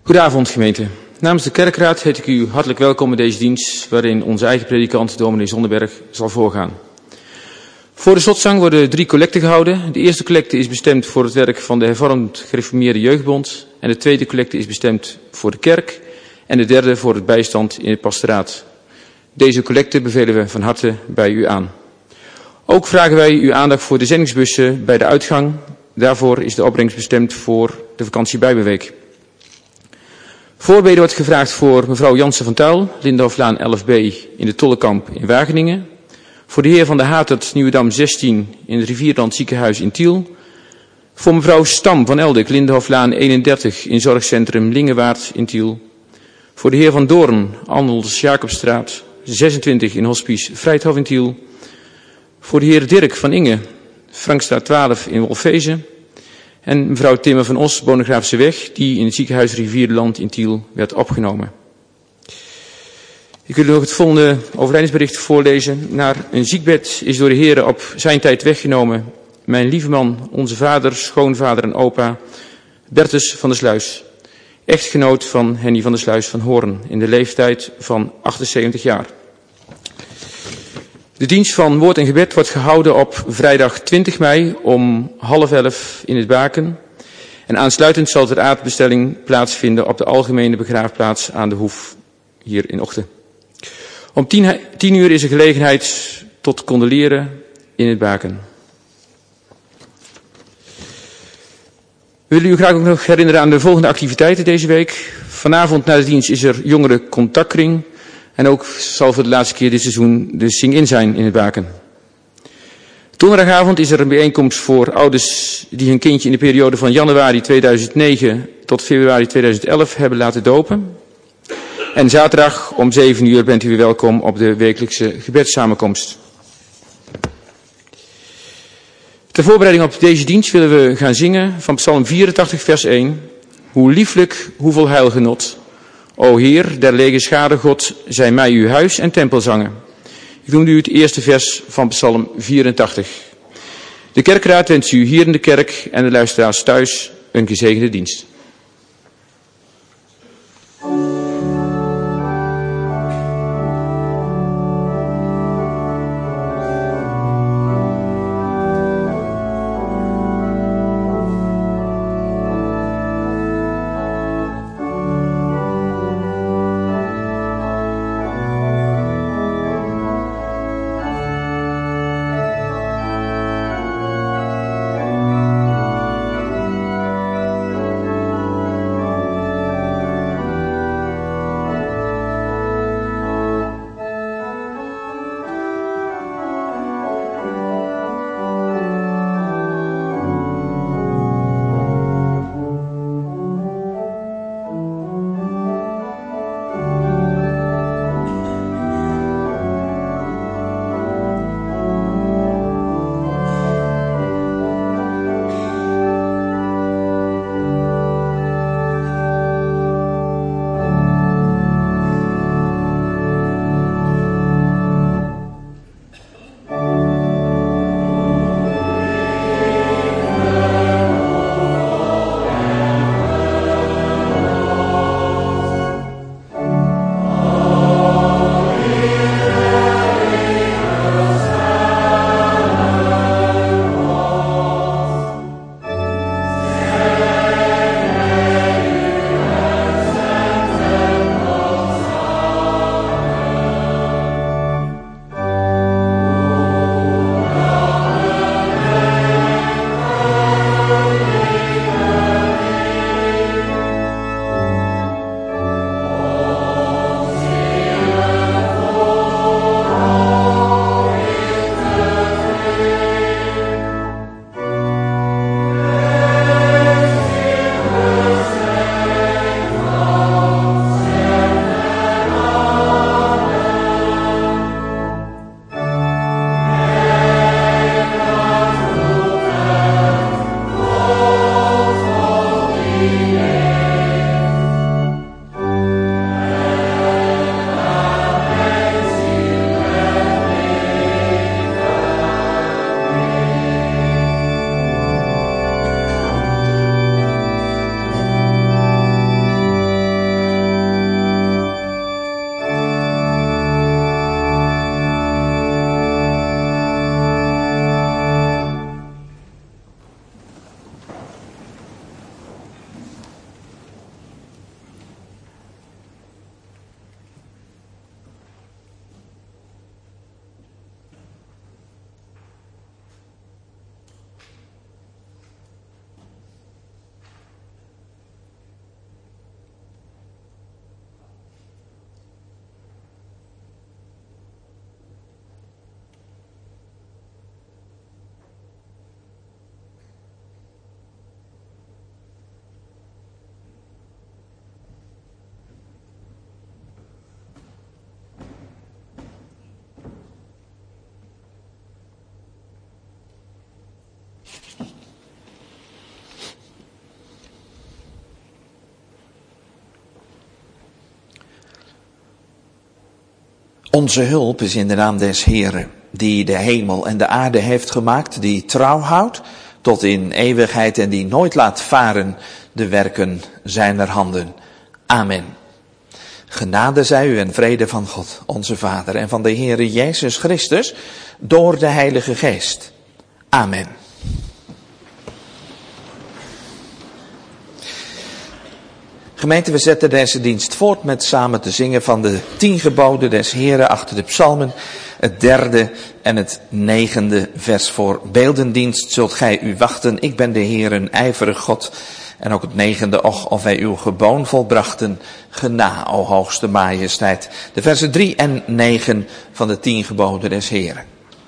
Goedenavond gemeente. Namens de kerkraad heet ik u hartelijk welkom in deze dienst waarin onze eigen predikant dominee Zonderberg zal voorgaan. Voor de slotzang worden 3 collecten gehouden. De eerste collecte is bestemd voor het werk van de hervormd gereformeerde jeugdbond en de tweede collecte is bestemd voor de kerk en de derde voor het bijstand in het pastoraat. Deze collecte bevelen we van harte bij u aan. Ook vragen wij uw aandacht voor de zendingsbussen bij de uitgang. Daarvoor is de opbrengst bestemd voor de vakantie Bijbelweek. Voorbeden wordt gevraagd voor mevrouw Jansen van Tuil, Lindhoflaan 11b in de Tollekamp in Wageningen. Voor de heer Van der Hatert, Nieuwedam 16 in het Rivierland ziekenhuis in Tiel. Voor mevrouw Stam van Eldik, Lindhoflaan 31 in zorgcentrum Lingewaard in Tiel. Voor de heer Van Doorn, Anders Jacobstraat 26 in hospice Vrijthof in Tiel. Voor de heer Dirk van Inge, Frankstraat 12 in Wolfezen. En mevrouw Timmer van Os, Bonegraafse weg, die in het ziekenhuis Rivierland in Tiel werd opgenomen. Ik wil nog het volgende overlijdensbericht voorlezen. Naar een ziekbed is door de Heer op zijn tijd weggenomen mijn lieve man, onze vader, schoonvader en opa, Bertus van der Sluis. Echtgenoot van Henny van der Sluis van Hoorn in de leeftijd van 78 jaar. De dienst van woord en gebed wordt gehouden op vrijdag 20 mei om 10:30 in het Baken. En aansluitend zal de aardbestelling plaatsvinden op de algemene begraafplaats aan de Hoef, hier in Ochten. Om 10 uur is er gelegenheid tot condoleren in het Baken. We willen u graag ook nog herinneren aan de volgende activiteiten deze week. Vanavond na de dienst is er jongeren contactkring. En ook zal voor de laatste keer dit seizoen de sing-in zijn in het Baken. Donderdagavond is er een bijeenkomst voor ouders die hun kindje in de periode van januari 2009 tot februari 2011 hebben laten dopen. En zaterdag om 7 uur bent u weer welkom op de wekelijkse gebedssamenkomst. Ter voorbereiding op deze dienst willen we gaan zingen van Psalm 84 vers 1. Hoe lieflijk, hoeveel heilgenot. O Heer, der lege schade God, zij mij uw huis en tempel zangen. Ik noem u het eerste vers van Psalm 84. De kerkraad wenst u hier in de kerk en de luisteraars thuis een gezegende dienst. Onze hulp is in de naam des Heeren, die de hemel en de aarde heeft gemaakt, die trouw houdt tot in eeuwigheid en die nooit laat varen de werken zijner handen. Amen. Genade zij u en vrede van God, onze Vader, en van de Heere Jezus Christus, door de Heilige Geest. Amen. Gemeente, we zetten deze dienst voort met samen te zingen van de 10 geboden des Heeren achter de psalmen. Het 3e en het 9e vers voor beeldendienst. Zult gij u wachten, ik ben de Heer, een ijverig God. En ook het 9e, och, of wij uw geboon volbrachten, gena, o hoogste majesteit. De versen 3 en 9 van de 10 geboden des Heeren.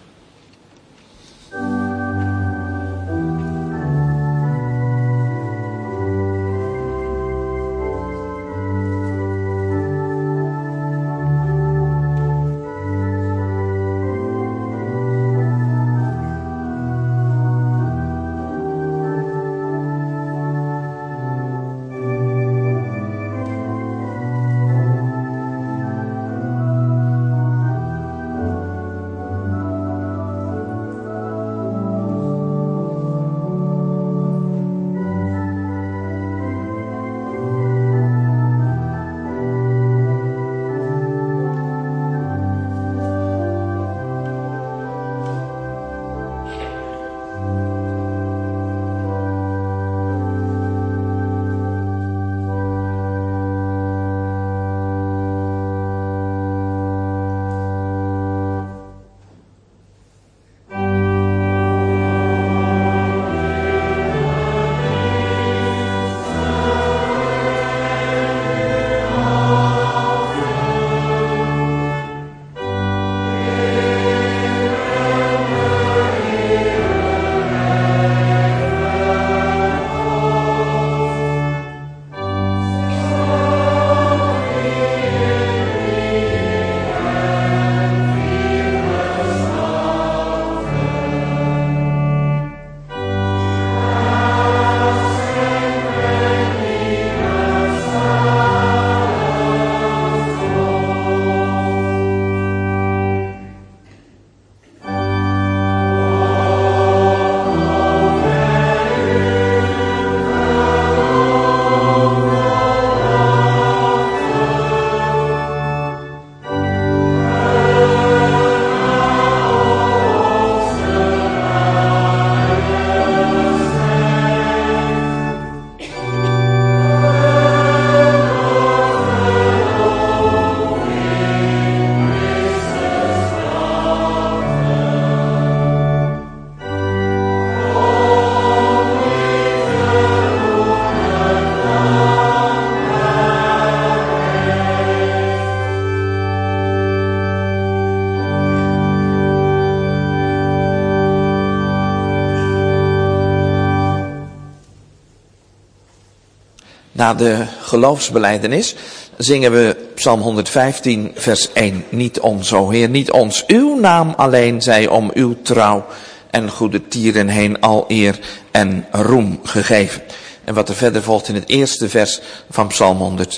Na de geloofsbelijdenis zingen we Psalm 115 vers 1. Niet ons, o Heer, niet ons. Uw naam alleen zij om uw trouw en goede tieren heen al eer en roem gegeven. En wat er verder volgt in het eerste vers van Psalm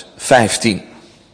115.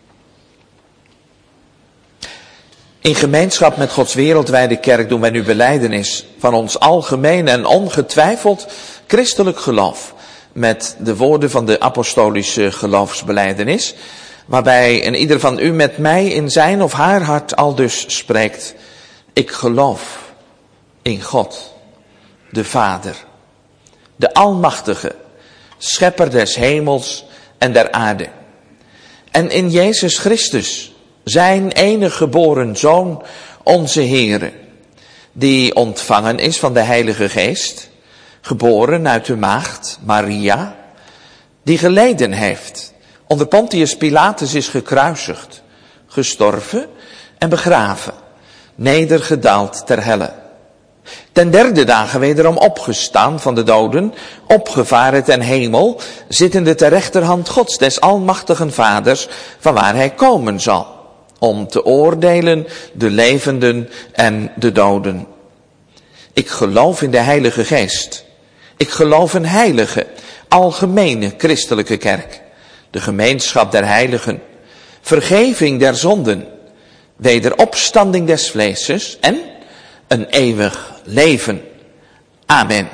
In gemeenschap met Gods wereldwijde kerk doen wij nu belijdenis van ons algemeen en ongetwijfeld christelijk geloof. Met de woorden van de apostolische geloofsbelijdenis, waarbij een ieder van u met mij in zijn of haar hart aldus spreekt: ik geloof in God, de Vader, de Almachtige, Schepper des hemels en der aarde. En in Jezus Christus, zijn enige geboren Zoon, onze Heere, die ontvangen is van de Heilige Geest, geboren uit de maagd Maria, die geleden heeft, onder Pontius Pilatus is gekruisigd, gestorven en begraven, nedergedaald ter helle. Ten 3e dagen wederom opgestaan van de doden, opgevaren ten hemel, zittende ter rechterhand Gods des almachtigen Vaders, vanwaar hij komen zal, om te oordelen de levenden en de doden. Ik geloof in de Heilige Geest. Ik geloof een heilige, algemene christelijke kerk, de gemeenschap der heiligen, vergeving der zonden, wederopstanding des vleeses en een eeuwig leven. Amen.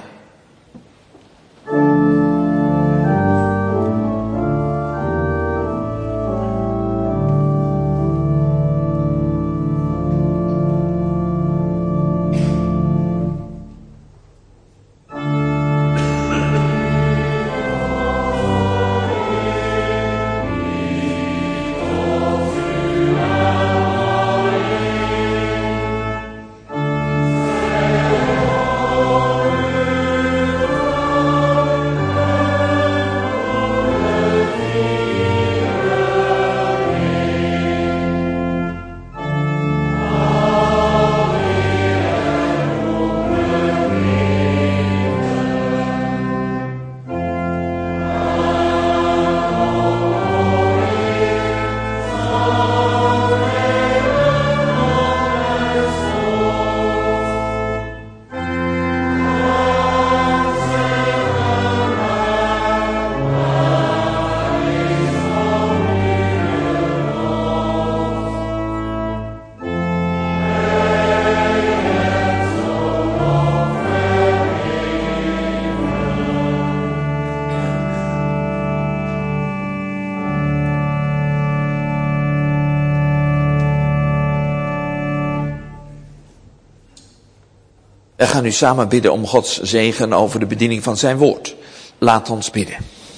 We gaan nu samen bidden om Gods zegen over de bediening van zijn woord. Laat ons bidden.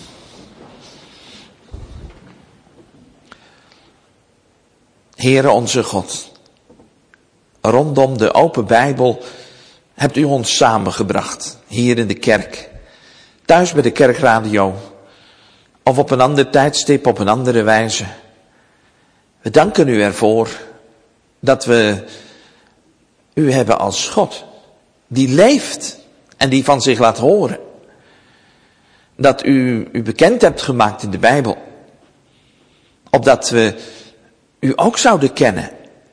Heere onze God, rondom de open Bijbel hebt u ons samengebracht, hier in de kerk, thuis bij de kerkradio, of op een ander tijdstip, op een andere wijze. We danken u ervoor dat we u hebben als God, die leeft en die van zich laat horen. Dat u bekend hebt gemaakt in de Bijbel, opdat we u ook zouden kennen.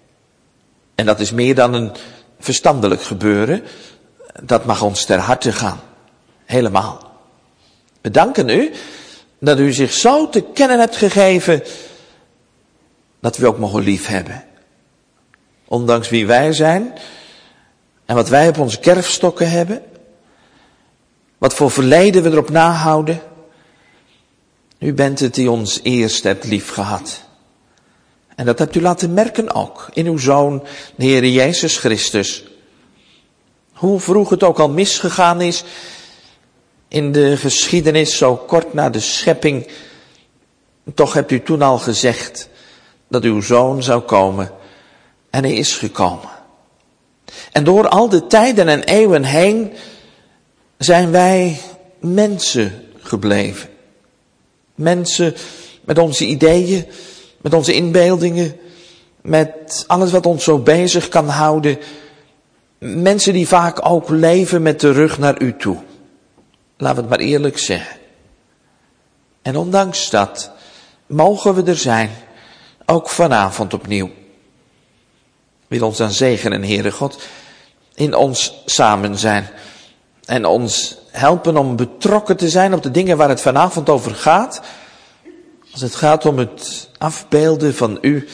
En dat is meer dan een verstandelijk gebeuren, dat mag ons ter harte gaan, helemaal. We danken u dat u zich zo te kennen hebt gegeven, dat we ook mogen lief hebben. Ondanks wie wij zijn en wat wij op onze kerfstokken hebben, wat voor verleden we erop nahouden. U bent het die ons eerst hebt lief gehad. En dat hebt u laten merken ook in uw Zoon, de Heere Jezus Christus. Hoe vroeg het ook al misgegaan is in de geschiedenis, zo kort na de schepping, toch hebt u toen al gezegd dat uw Zoon zou komen. En hij is gekomen. En door al de tijden en eeuwen heen zijn wij mensen gebleven. Mensen met onze ideeën, met onze inbeeldingen, met alles wat ons zo bezig kan houden. Mensen die vaak ook leven met de rug naar u toe. Laten we het maar eerlijk zeggen. En ondanks dat mogen we er zijn, ook vanavond opnieuw. Wil ons dan zegenen, Heere God, in ons samen zijn. En ons helpen om betrokken te zijn op de dingen waar het vanavond over gaat. Als het gaat om het afbeelden van u.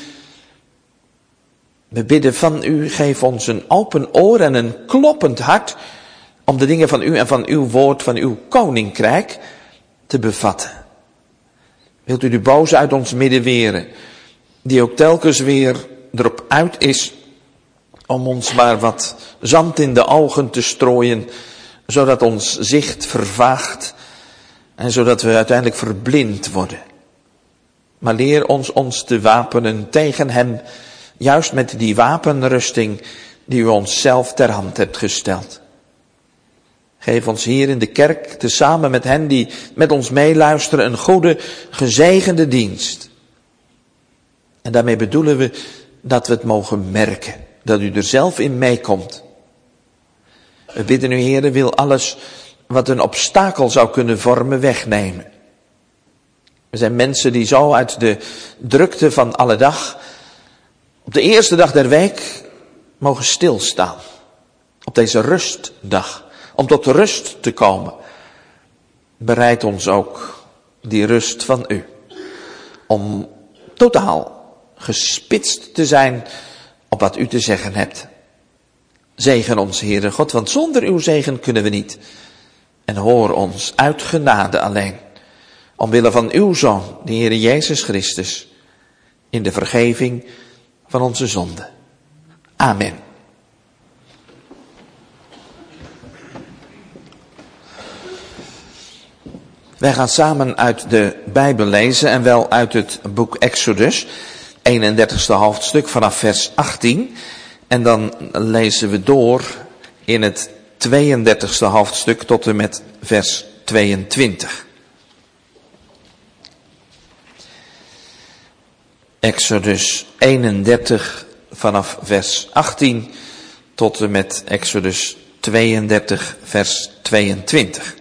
We bidden van u, geef ons een open oor en een kloppend hart om de dingen van u en van uw woord, van uw koninkrijk te bevatten. Wilt u de boze uit ons midden weren, die ook telkens weer erop uit is om ons maar wat zand in de ogen te strooien, zodat ons zicht vervaagt en zodat we uiteindelijk verblind worden. Maar leer ons te wapenen tegen hem, juist met die wapenrusting die u ons zelf ter hand hebt gesteld. Geef ons hier in de kerk, tezamen met hen die met ons meeluisteren, een goede, gezegende dienst. En daarmee bedoelen we dat we het mogen merken, dat u er zelf in meekomt. We bidden u, Heere, wil alles wat een obstakel zou kunnen vormen wegnemen. We zijn mensen die zo uit de drukte van alle dag, op de eerste dag der week, mogen stilstaan. Op deze rustdag, om tot rust te komen. Bereid ons ook die rust van u. Om totaal gespitst te zijn op wat u te zeggen hebt. Zegen ons, Heere God, want zonder uw zegen kunnen we niet. En hoor ons uit genade alleen, omwille van uw Zoon, de Heere Jezus Christus, in de vergeving van onze zonden. Amen. Wij gaan samen uit de Bijbel lezen en wel uit het boek Exodus, 31ste hoofdstuk vanaf vers 18. En dan lezen we door in het 32ste hoofdstuk tot en met vers 22. Exodus 31 vanaf vers 18 tot en met Exodus 32 vers 22.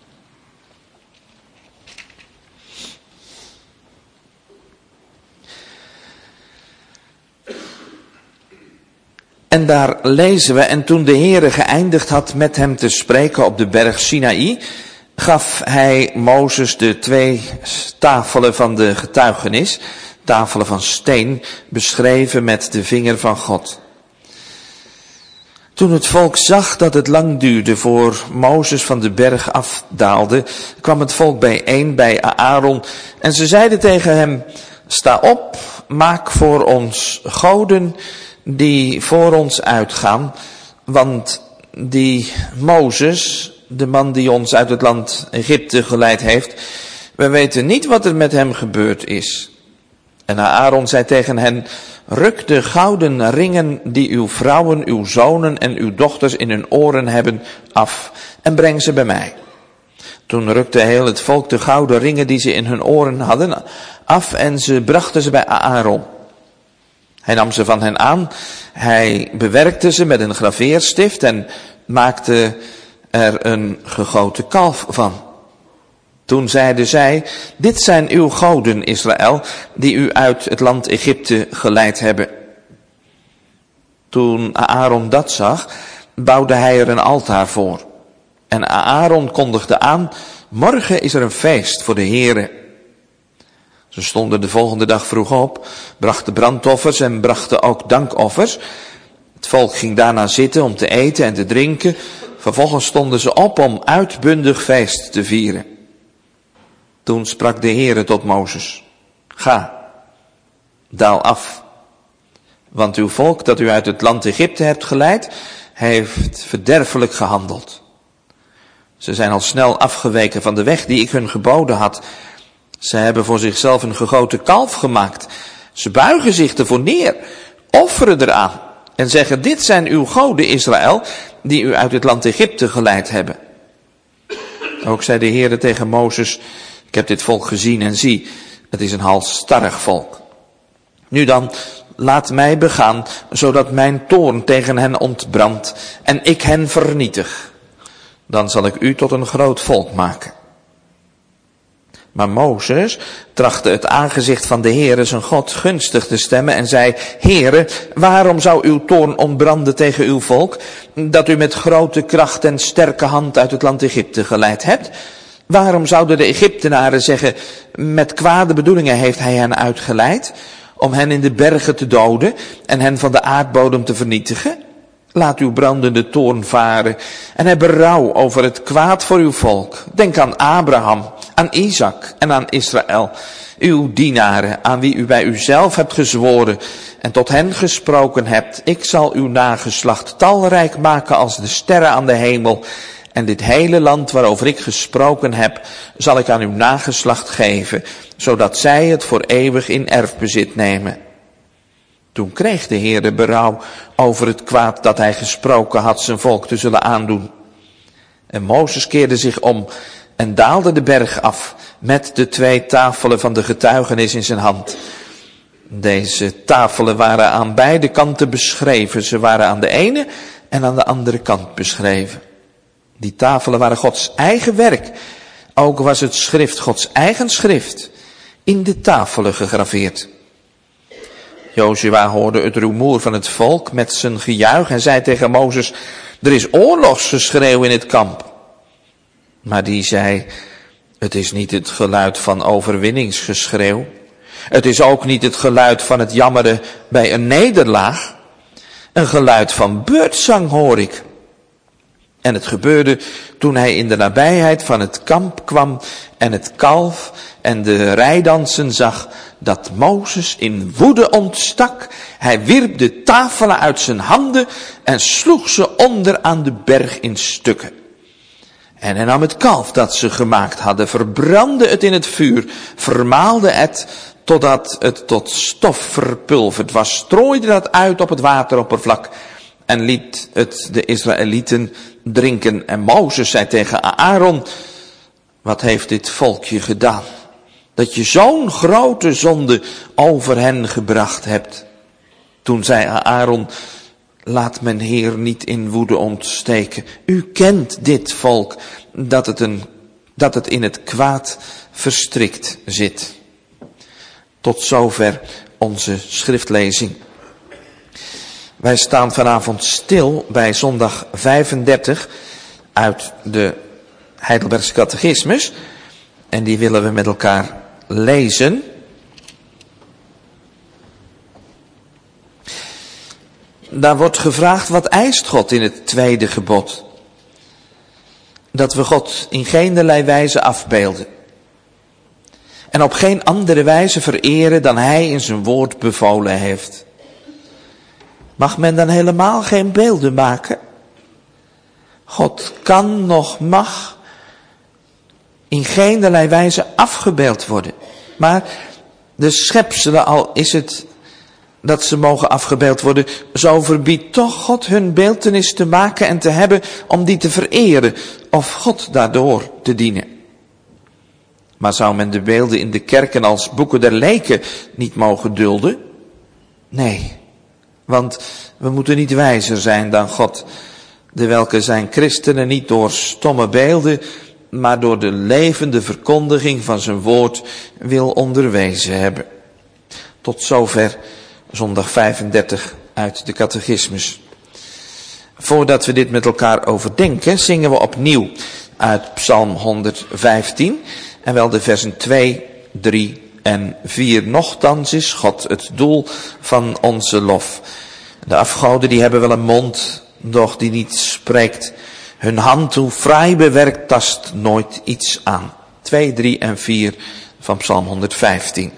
En daar lezen we, en toen de Heere geëindigd had met hem te spreken op de berg Sinaï, gaf hij Mozes de 2 tafelen van de getuigenis, tafelen van steen, beschreven met de vinger van God. Toen het volk zag dat het lang duurde voor Mozes van de berg afdaalde, kwam het volk bijeen bij Aaron en ze zeiden tegen hem, sta op, maak voor ons goden die voor ons uitgaan, want die Mozes, de man die ons uit het land Egypte geleid heeft, we weten niet wat er met hem gebeurd is. En Aaron zei tegen hen, ruk de gouden ringen die uw vrouwen, uw zonen en uw dochters in hun oren hebben af en breng ze bij mij. Toen rukte heel het volk de gouden ringen die ze in hun oren hadden af en ze brachten ze bij Aaron. Hij nam ze van hen aan, hij bewerkte ze met een graveerstift en maakte er een gegoten kalf van. Toen zeiden zij, dit zijn uw goden, Israël, die u uit het land Egypte geleid hebben. Toen Aaron dat zag, bouwde hij er een altaar voor. En Aaron kondigde aan, morgen is er een feest voor de Heere. Ze stonden de volgende dag vroeg op, brachten brandoffers en brachten ook dankoffers. Het volk ging daarna zitten om te eten en te drinken. Vervolgens stonden ze op om uitbundig feest te vieren. Toen sprak de Heere tot Mozes, ga, daal af, want uw volk dat u uit het land Egypte hebt geleid, heeft verderfelijk gehandeld. Ze zijn al snel afgeweken van de weg die ik hun geboden had. Ze hebben voor zichzelf een gegoten kalf gemaakt. Ze buigen zich ervoor neer, offeren eraan en zeggen, dit zijn uw goden, Israël, die u uit het land Egypte geleid hebben. Ook zei de Heere tegen Mozes, ik heb dit volk gezien en zie, het is een halsstarrig volk. Nu dan, laat mij begaan, zodat mijn toorn tegen hen ontbrandt en ik hen vernietig. Dan zal ik u tot een groot volk maken. Maar Mozes trachtte het aangezicht van de Heere zijn God gunstig te stemmen en zei, Heere, waarom zou uw toorn ontbranden tegen uw volk, dat u met grote kracht en sterke hand uit het land Egypte geleid hebt? Waarom zouden de Egyptenaren zeggen, met kwade bedoelingen heeft hij hen uitgeleid, om hen in de bergen te doden en hen van de aardbodem te vernietigen? Laat uw brandende toorn varen en heb berouw over het kwaad voor uw volk. Denk aan Abraham, aan Isaac en aan Israël, uw dienaren, aan wie u bij uzelf hebt gezworen en tot hen gesproken hebt. Ik zal uw nageslacht talrijk maken als de sterren aan de hemel. En dit hele land waarover ik gesproken heb, zal ik aan uw nageslacht geven, zodat zij het voor eeuwig in erfbezit nemen. Toen kreeg de Heere berouw over het kwaad dat hij gesproken had zijn volk te zullen aandoen. En Mozes keerde zich om en daalde de berg af met de 2 tafelen van de getuigenis in zijn hand. Deze tafelen waren aan beide kanten beschreven. Ze waren aan de ene en aan de andere kant beschreven. Die tafelen waren Gods eigen werk. Ook was het schrift, Gods eigen schrift, in de tafelen gegraveerd. Jozua hoorde het rumoer van het volk met zijn gejuich en zei tegen Mozes, er is oorlogsgeschreeuw in het kamp. Maar die zei, het is niet het geluid van overwinningsgeschreeuw. Het is ook niet het geluid van het jammeren bij een nederlaag. Een geluid van beurtzang hoor ik. En het gebeurde toen hij in de nabijheid van het kamp kwam en het kalf en de rijdansen zag, dat Mozes in woede ontstak. Hij wierp de tafelen uit zijn handen en sloeg ze onder aan de berg in stukken. En hij nam het kalf dat ze gemaakt hadden, verbrandde het in het vuur, vermaalde het totdat het tot stof verpulverd was, strooide dat uit op het wateroppervlak en liet het de Israëlieten drinken. En Mozes zei tegen Aaron, wat heeft dit volkje gedaan, dat je zo'n grote zonde over hen gebracht hebt? Toen zei Aaron, laat mijn Heer niet in woede ontsteken. U kent dit volk, dat het in het kwaad verstrikt zit. Tot zover onze schriftlezing. Wij staan vanavond stil bij zondag 35 uit de Heidelbergse Catechismus. En die willen we met elkaar lezen. Daar wordt gevraagd, wat eist God in het tweede gebod? Dat we God in geenerlei wijze afbeelden. En op geen andere wijze vereren dan Hij in zijn woord bevolen heeft. Mag men dan helemaal geen beelden maken? God kan nog mag in geenerlei wijze afgebeeld worden. Maar de schepselen, al is het dat ze mogen afgebeeld worden, zo verbiedt toch God hun beeltenis te maken en te hebben om die te vereren of God daardoor te dienen. Maar zou men de beelden in de kerken als boeken der leken niet mogen dulden? Nee, want we moeten niet wijzer zijn dan God, de welke zijn christenen niet door stomme beelden, maar door de levende verkondiging van zijn woord wil onderwezen hebben. Tot zover zondag 35 uit de catechismus. Voordat we dit met elkaar overdenken, zingen we opnieuw uit Psalm 115, en wel de versen 2, 3 en 4. Nochtans is God het doel van onze lof. De afgoden die hebben wel een mond, doch die niet spreekt. Hun hand, hoe fraai bewerkt, tast nooit iets aan. 2, 3 en 4 van Psalm 115.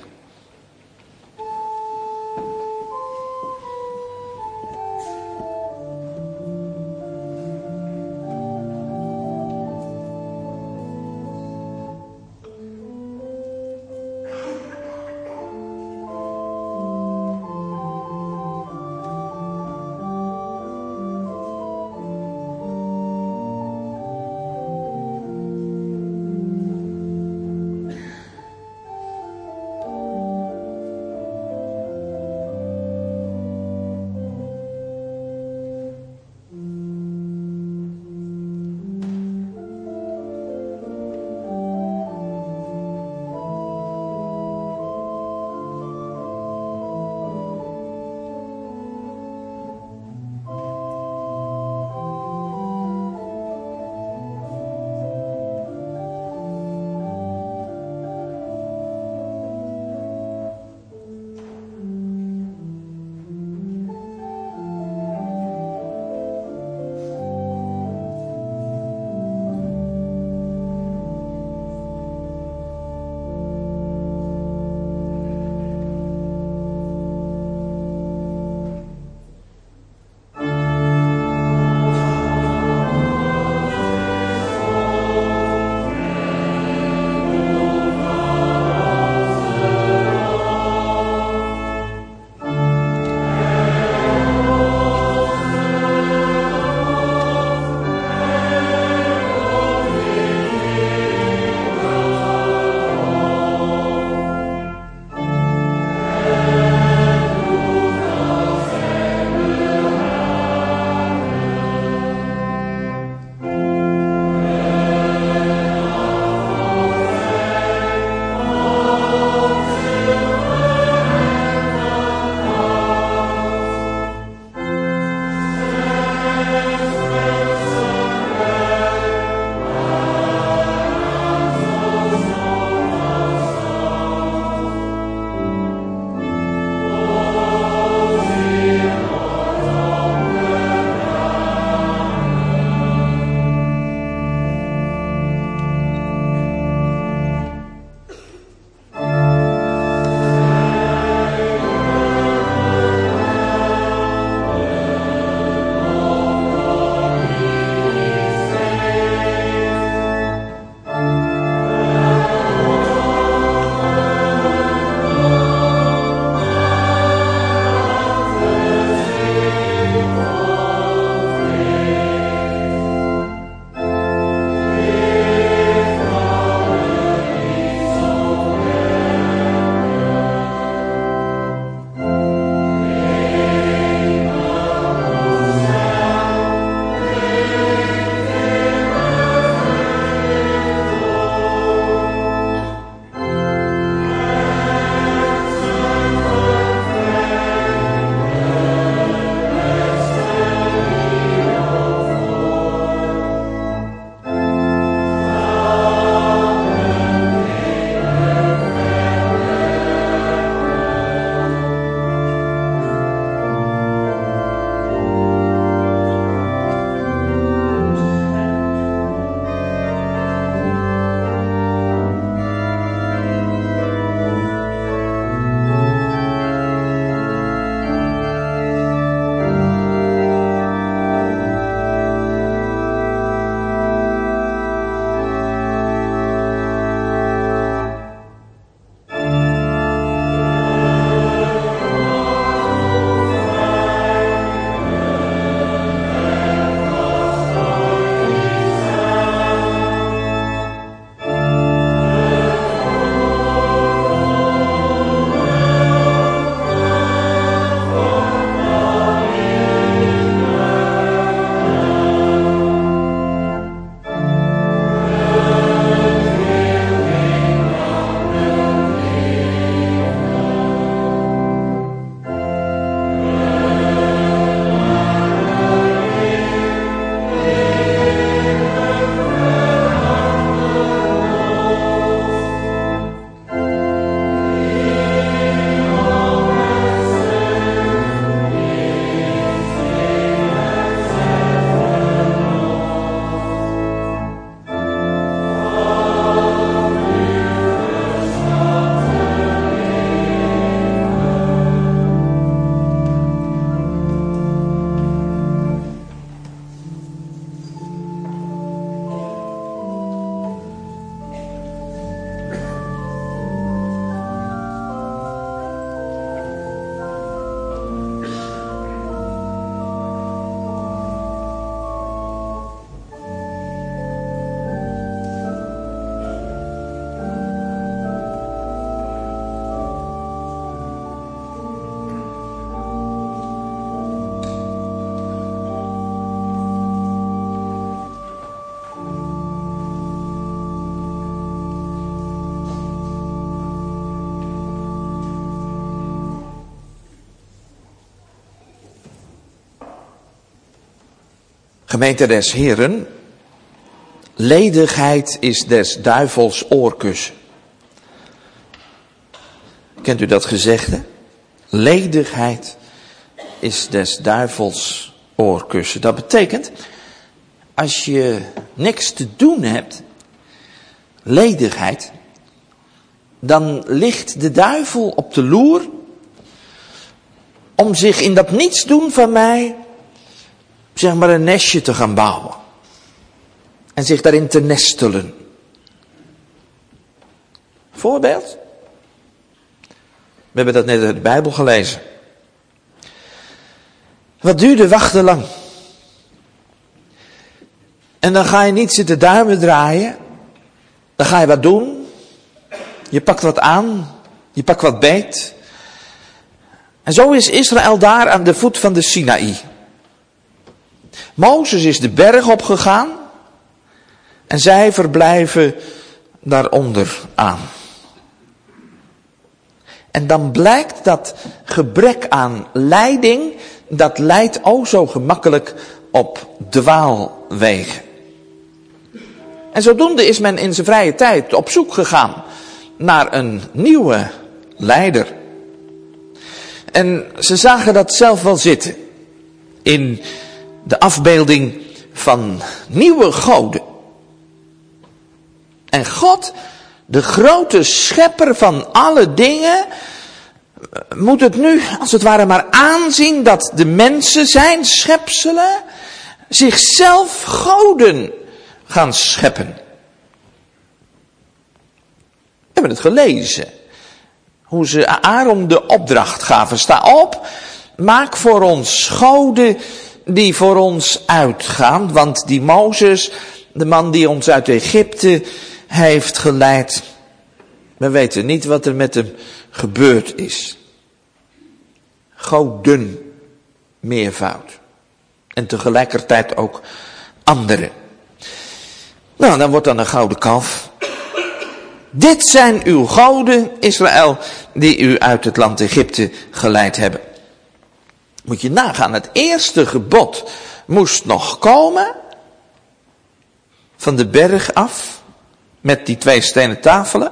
Gemeente des Heren, ledigheid is des duivels oorkussen. Kent u dat gezegde? Ledigheid is des duivels oorkussen. Dat betekent, als je niks te doen hebt, ledigheid, dan ligt de duivel op de loer om zich in dat niets doen van mij, zeg maar, een nestje te gaan bouwen. En zich daarin te nestelen. Voorbeeld? We hebben dat net uit de Bijbel gelezen. Wat duurde wachten lang. En dan ga je niet zitten duimen draaien. Dan ga je wat doen. Je pakt wat aan. Je pakt wat beet. En zo is Israël daar aan de voet van de Sinaï. Mozes is de berg opgegaan. En zij verblijven daaronder aan. En dan blijkt dat gebrek aan leiding, dat leidt zo gemakkelijk op dwaalwegen. En zodoende is men in zijn vrije tijd op zoek gegaan naar een nieuwe leider. En ze zagen dat zelf wel zitten in de afbeelding van nieuwe goden. En God, de grote schepper van alle dingen, moet het nu als het ware maar aanzien dat de mensen, zijn schepselen, zichzelf goden gaan scheppen. We hebben het gelezen. Hoe ze Aaron de opdracht gaven. Sta op, maak voor ons goden die voor ons uitgaan. Want die Mozes, de man die ons uit Egypte heeft geleid, we weten niet wat er met hem gebeurd is. Goden, meervoud. En tegelijkertijd ook anderen. Nou, dan wordt dan een gouden kalf. Dit zijn uw goden, Israël, die u uit het land Egypte geleid hebben. Moet je nagaan, het eerste gebod moest nog komen van de berg af, met die 2 stenen tafelen.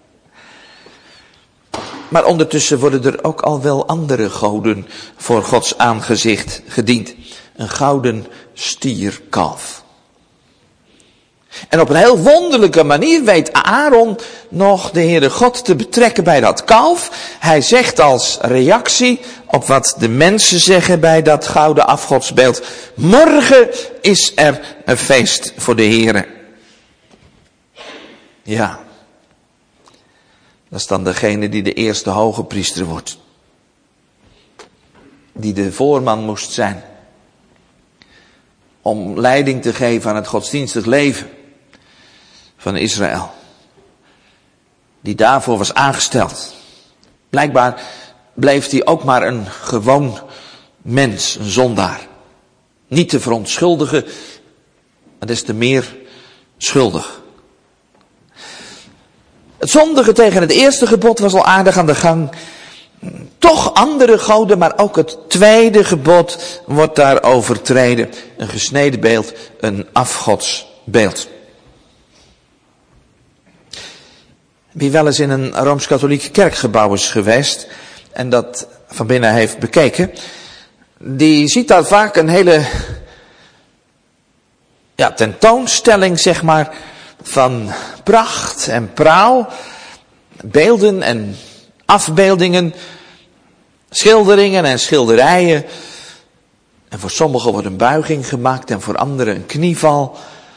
Maar ondertussen worden er ook al wel andere goden voor Gods aangezicht gediend. Een gouden stierkalf. En op een heel wonderlijke manier weet Aaron nog de Heere God te betrekken bij dat kalf. Hij zegt als reactie op wat de mensen zeggen bij dat gouden afgodsbeeld: morgen is er een feest voor de Heere. Ja, dat is dan degene die de eerste hoge priester wordt. Die de voorman moest zijn. Om leiding te geven aan het godsdienstig leven van Israël. Die daarvoor was aangesteld. Blijkbaar bleef hij ook maar een gewoon mens, een zondaar. Niet te verontschuldigen, maar des te meer schuldig. Het zondige tegen het eerste gebod was al aardig aan de gang. Toch andere goden, maar ook het tweede gebod wordt daar overtreden. Een gesneden beeld, een afgodsbeeld. Wie wel eens in een Rooms-Katholiek kerkgebouw is geweest en dat van binnen heeft bekeken, die ziet daar vaak een hele tentoonstelling, zeg maar, van pracht en praal, beelden en afbeeldingen, schilderingen en schilderijen. En voor sommigen wordt een buiging gemaakt en voor anderen een knieval.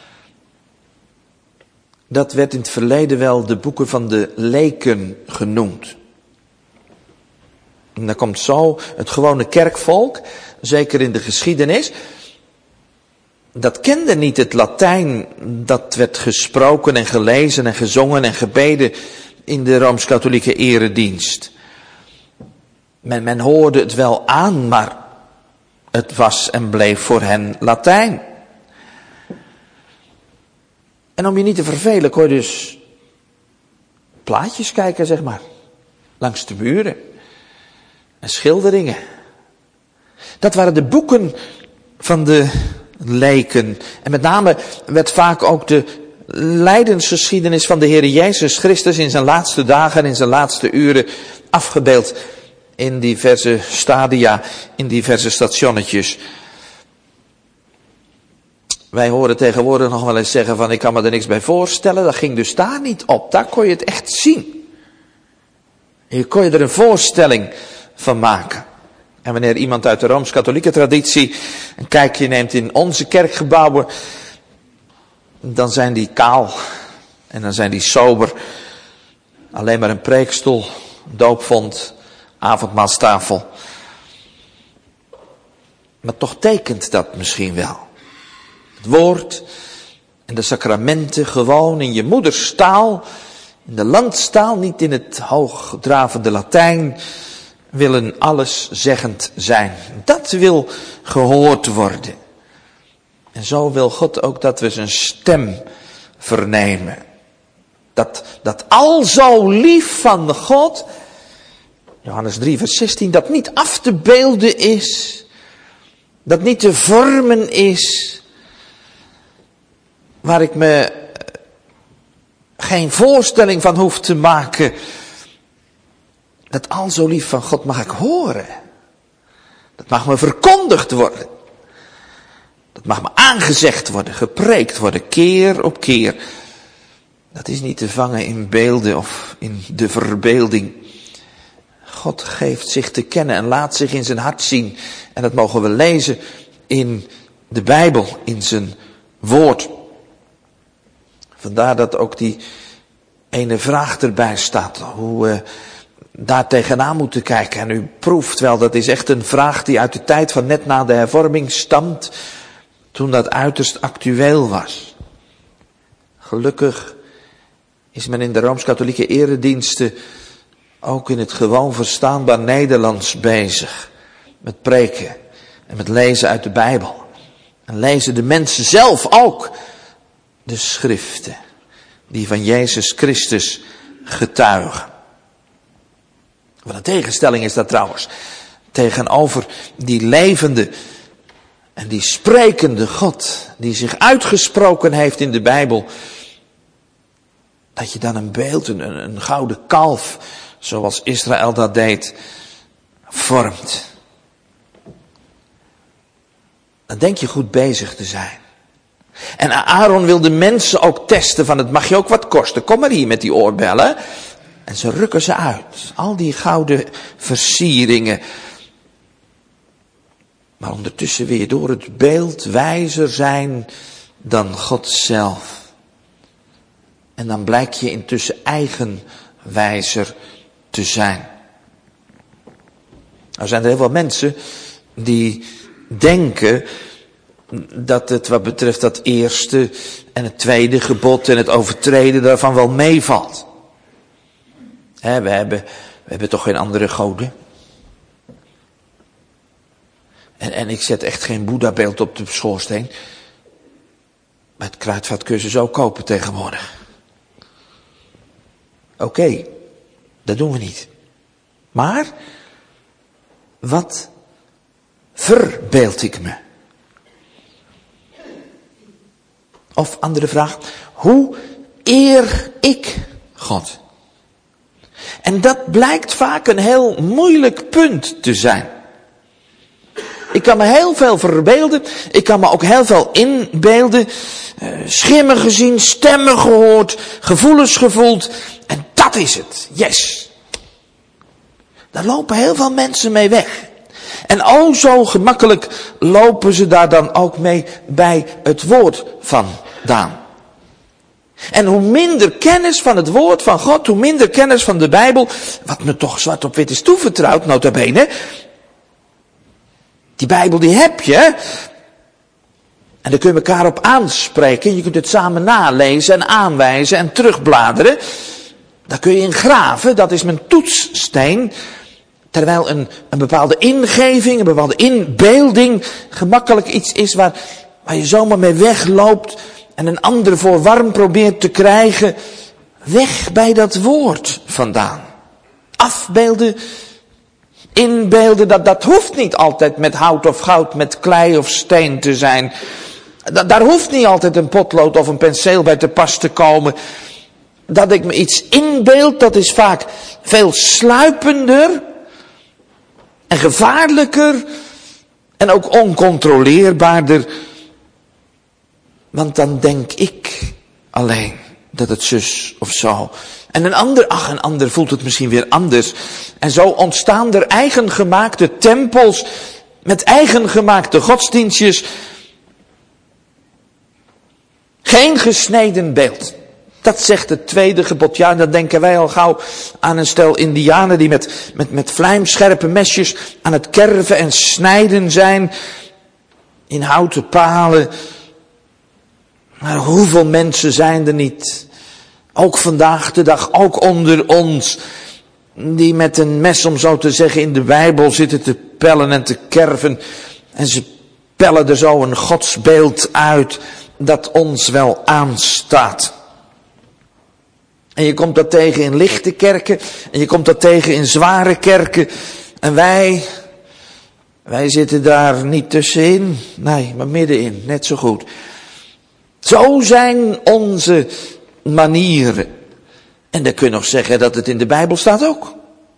Dat werd in het verleden wel de boeken van de leken genoemd. En dan komt zo het gewone kerkvolk, zeker in de geschiedenis, dat kende niet het Latijn dat werd gesproken en gelezen en gezongen en gebeden in de Rooms-Katholieke eredienst. Men hoorde het wel aan, maar het was en bleef voor hen Latijn. En om je niet te vervelen kon je dus plaatjes kijken, zeg maar, langs de muren en schilderingen. Dat waren de boeken van de leken. En met name werd vaak ook de lijdensgeschiedenis van de Heer Jezus Christus in zijn laatste dagen en in zijn laatste uren afgebeeld in diverse stadia, in diverse stationnetjes. Wij horen tegenwoordig nog wel eens zeggen van ik kan me er niks bij voorstellen. Dat ging dus daar niet op. Daar kon je het echt zien. Hier kon je er een voorstelling van maken. En wanneer iemand uit de Rooms-Katholieke traditie een kijkje neemt in onze kerkgebouwen, dan zijn die kaal en dan zijn die sober. Alleen maar een preekstoel, doopvont, avondmaalstafel. Maar toch tekent dat misschien wel. Het woord en de sacramenten gewoon in je moederstaal, in de landstaal, niet in het hoogdravende Latijn, willen alleszeggend zijn. Dat wil gehoord worden. En zo wil God ook dat we zijn stem vernemen. Dat al zo lief van God, Johannes 3 vers 16, dat niet af te beelden is, dat niet te vormen is, waar ik me geen voorstelling van hoef te maken. Dat al zo lief van God mag ik horen. Dat mag me verkondigd worden. Dat mag me aangezegd worden, gepreekt worden, keer op keer. Dat is niet te vangen in beelden of in de verbeelding. God geeft zich te kennen en laat zich in zijn hart zien. En dat mogen we lezen in de Bijbel, in zijn woord. Vandaar dat ook die ene vraag erbij staat. Hoe we daar tegenaan moeten kijken. En u proeft wel, dat is echt een vraag die uit de tijd van net na de hervorming stamt. Toen dat uiterst actueel was. Gelukkig is men in de Rooms-Katholieke erediensten ook in het gewoon verstaanbaar Nederlands bezig. Met preken en met lezen uit de Bijbel. En lezen de mensen zelf ook de schriften die van Jezus Christus getuigen. Wat een tegenstelling is dat trouwens. Tegenover die levende en die sprekende God, die zich uitgesproken heeft in de Bijbel. Dat je dan een beeld, een gouden kalf, zoals Israël dat deed, vormt. Dan denk je goed bezig te zijn. En Aaron wil de mensen ook testen van het mag je ook wat kosten. Kom maar hier met die oorbellen. En ze rukken ze uit. Al die gouden versieringen. Maar ondertussen weer door het beeld wijzer zijn dan God zelf. En dan blijk je intussen eigenwijzer te zijn. Er zijn er heel veel mensen die denken dat het wat betreft dat eerste en het tweede gebod en het overtreden daarvan wel meevalt. We hebben toch geen andere goden. En ik zet echt geen Boeddha-beeld op de schoorsteen. Maar het kruidvat kun je zo kopen tegenwoordig. Oké, dat doen we niet. Maar, wat verbeeld ik me? Of andere vraag, hoe eer ik God? En dat blijkt vaak een heel moeilijk punt te zijn. Ik kan me heel veel verbeelden, ik kan me ook heel veel inbeelden, schimmen gezien, stemmen gehoord, gevoelens gevoeld. En dat is het, yes. Daar lopen heel veel mensen mee weg. En o zo gemakkelijk lopen ze daar dan ook mee bij het woord vandaan. En hoe minder kennis van het woord van God, hoe minder kennis van de Bijbel, wat me toch zwart op wit is toevertrouwd, nota bene. Die Bijbel die heb je. En daar kun je elkaar op aanspreken. Je kunt het samen nalezen en aanwijzen en terugbladeren. Daar kun je in graven, dat is mijn toetssteen. Terwijl een bepaalde ingeving, een bepaalde inbeelding gemakkelijk iets is waar je zomaar mee wegloopt en een ander voor warm probeert te krijgen. Weg bij dat woord vandaan. Afbeelden, Inbeelden, dat hoeft niet altijd met hout of goud, met klei of steen te zijn. Daar hoeft niet altijd een potlood of een penseel bij te pas te komen. Dat ik me iets inbeeld, dat is vaak veel sluipender en gevaarlijker en ook oncontroleerbaarder. Want dan denk ik alleen dat het zus of zo. En een ander voelt het misschien weer anders. En zo ontstaan er eigengemaakte tempels met eigengemaakte godsdienstjes. Geen gesneden beeld. Dat zegt het tweede gebod. Ja, dan denken wij al gauw aan een stel Indianen die met vlijmscherpe mesjes aan het kerven en snijden zijn. In houten palen. Maar hoeveel mensen zijn er niet? Ook vandaag de dag, ook onder ons. Die met een mes, om zo te zeggen, in de Bijbel zitten te pellen en te kerven. En ze pellen er zo een godsbeeld uit dat ons wel aanstaat. En je komt dat tegen in lichte kerken. En je komt dat tegen in zware kerken. En wij zitten daar niet tussenin. Nee, maar middenin. Net zo goed. Zo zijn onze manieren. En dan kun je nog zeggen dat het in de Bijbel staat ook.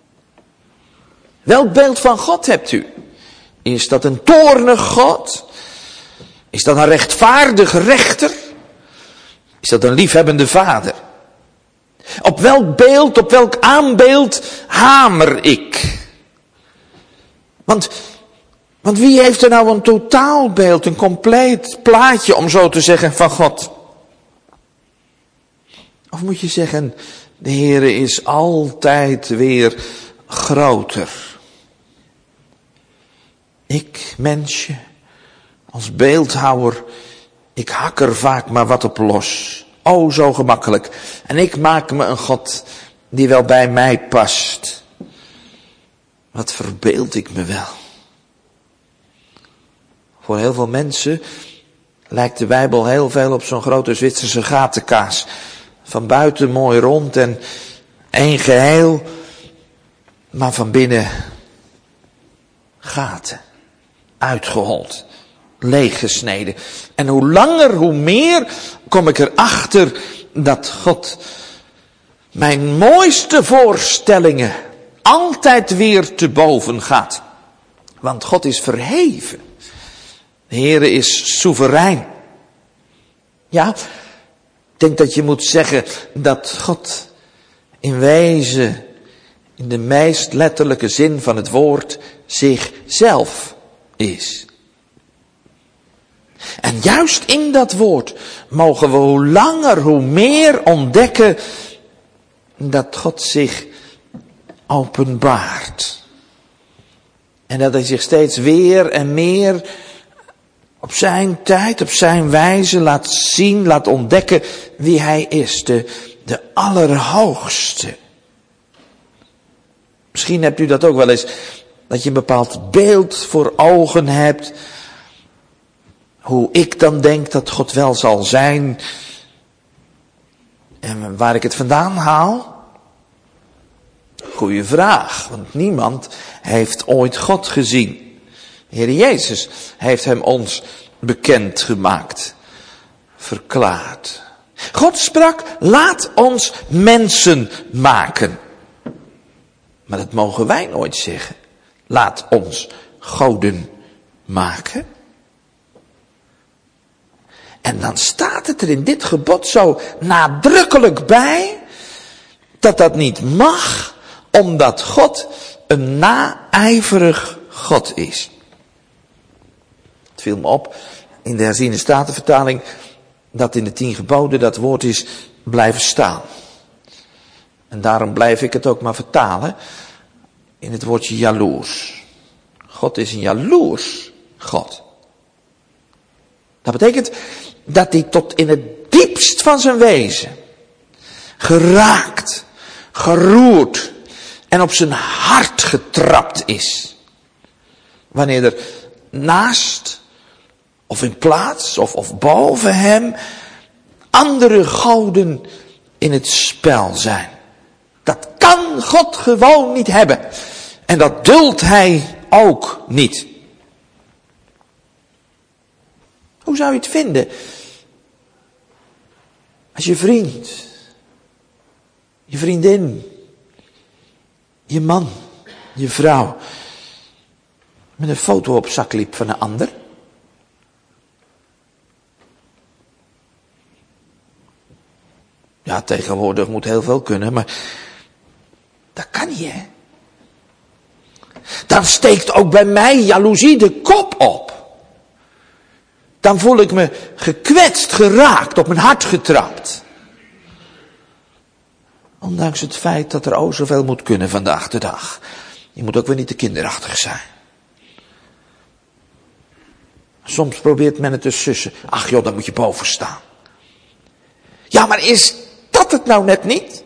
Welk beeld van God hebt u? Is dat een toornig God? Is dat een rechtvaardige rechter? Is dat een liefhebbende vader? Op welk beeld, op welk aanbeeld hamer ik? Want wie heeft er nou een totaalbeeld, een compleet plaatje, om zo te zeggen, van God? Of moet je zeggen, de Heere is altijd weer groter. Ik, mensje, als beeldhouwer, ik hak er vaak maar wat op los. Oh, zo gemakkelijk. En ik maak me een God die wel bij mij past. Wat verbeeld ik me wel. Voor heel veel mensen lijkt de Bijbel heel veel op zo'n grote Zwitserse gatenkaas. Van buiten mooi rond en één geheel, maar van binnen gaten, uitgehold, leeggesneden. En hoe langer, hoe meer kom ik erachter dat God mijn mooiste voorstellingen altijd weer te boven gaat. Want God is verheven. De Heere is soeverein. Ja, ik denk dat je moet zeggen dat God in wezen, in de meest letterlijke zin van het woord, zichzelf is. En juist in dat woord mogen we hoe langer, hoe meer ontdekken dat God zich openbaart. En dat hij zich steeds weer en meer op zijn tijd, op zijn wijze laat zien, laat ontdekken wie hij is. De Allerhoogste. Misschien hebt u dat ook wel eens, dat je een bepaald beeld voor ogen hebt. Hoe ik dan denk dat God wel zal zijn. En waar ik het vandaan haal? Goeie vraag, want niemand heeft ooit God gezien. De Heer Jezus heeft hem ons bekend gemaakt, verklaard. God sprak, laat ons mensen maken. Maar dat mogen wij nooit zeggen. Laat ons goden maken. En dan staat het er in dit gebod zo nadrukkelijk bij, dat dat niet mag, omdat God een naijverig God is. Het viel me op in de herziene statenvertaling dat in de 10 geboden dat woord is blijven staan. En daarom blijf ik het ook maar vertalen in het woordje jaloers. God is een jaloers God. Dat betekent dat hij tot in het diepst van zijn wezen geraakt, geroerd en op zijn hart getrapt is. Wanneer er naast of in plaats of boven hem andere goden in het spel zijn. Dat kan God gewoon niet hebben. En dat duldt hij ook niet. Hoe zou je het vinden als je vriend, je vriendin, je man, je vrouw met een foto op zak liep van een ander? Ja, tegenwoordig moet heel veel kunnen, maar dat kan niet, hè? Dan steekt ook bij mij jaloezie de kop op. Dan voel ik me gekwetst, geraakt, op mijn hart getrapt. Ondanks het feit dat er zoveel moet kunnen vandaag de dag. Je moet ook weer niet te kinderachtig zijn. Soms probeert men het te sussen. Ach joh, daar moet je boven staan. Ja, maar is dat het nou net niet?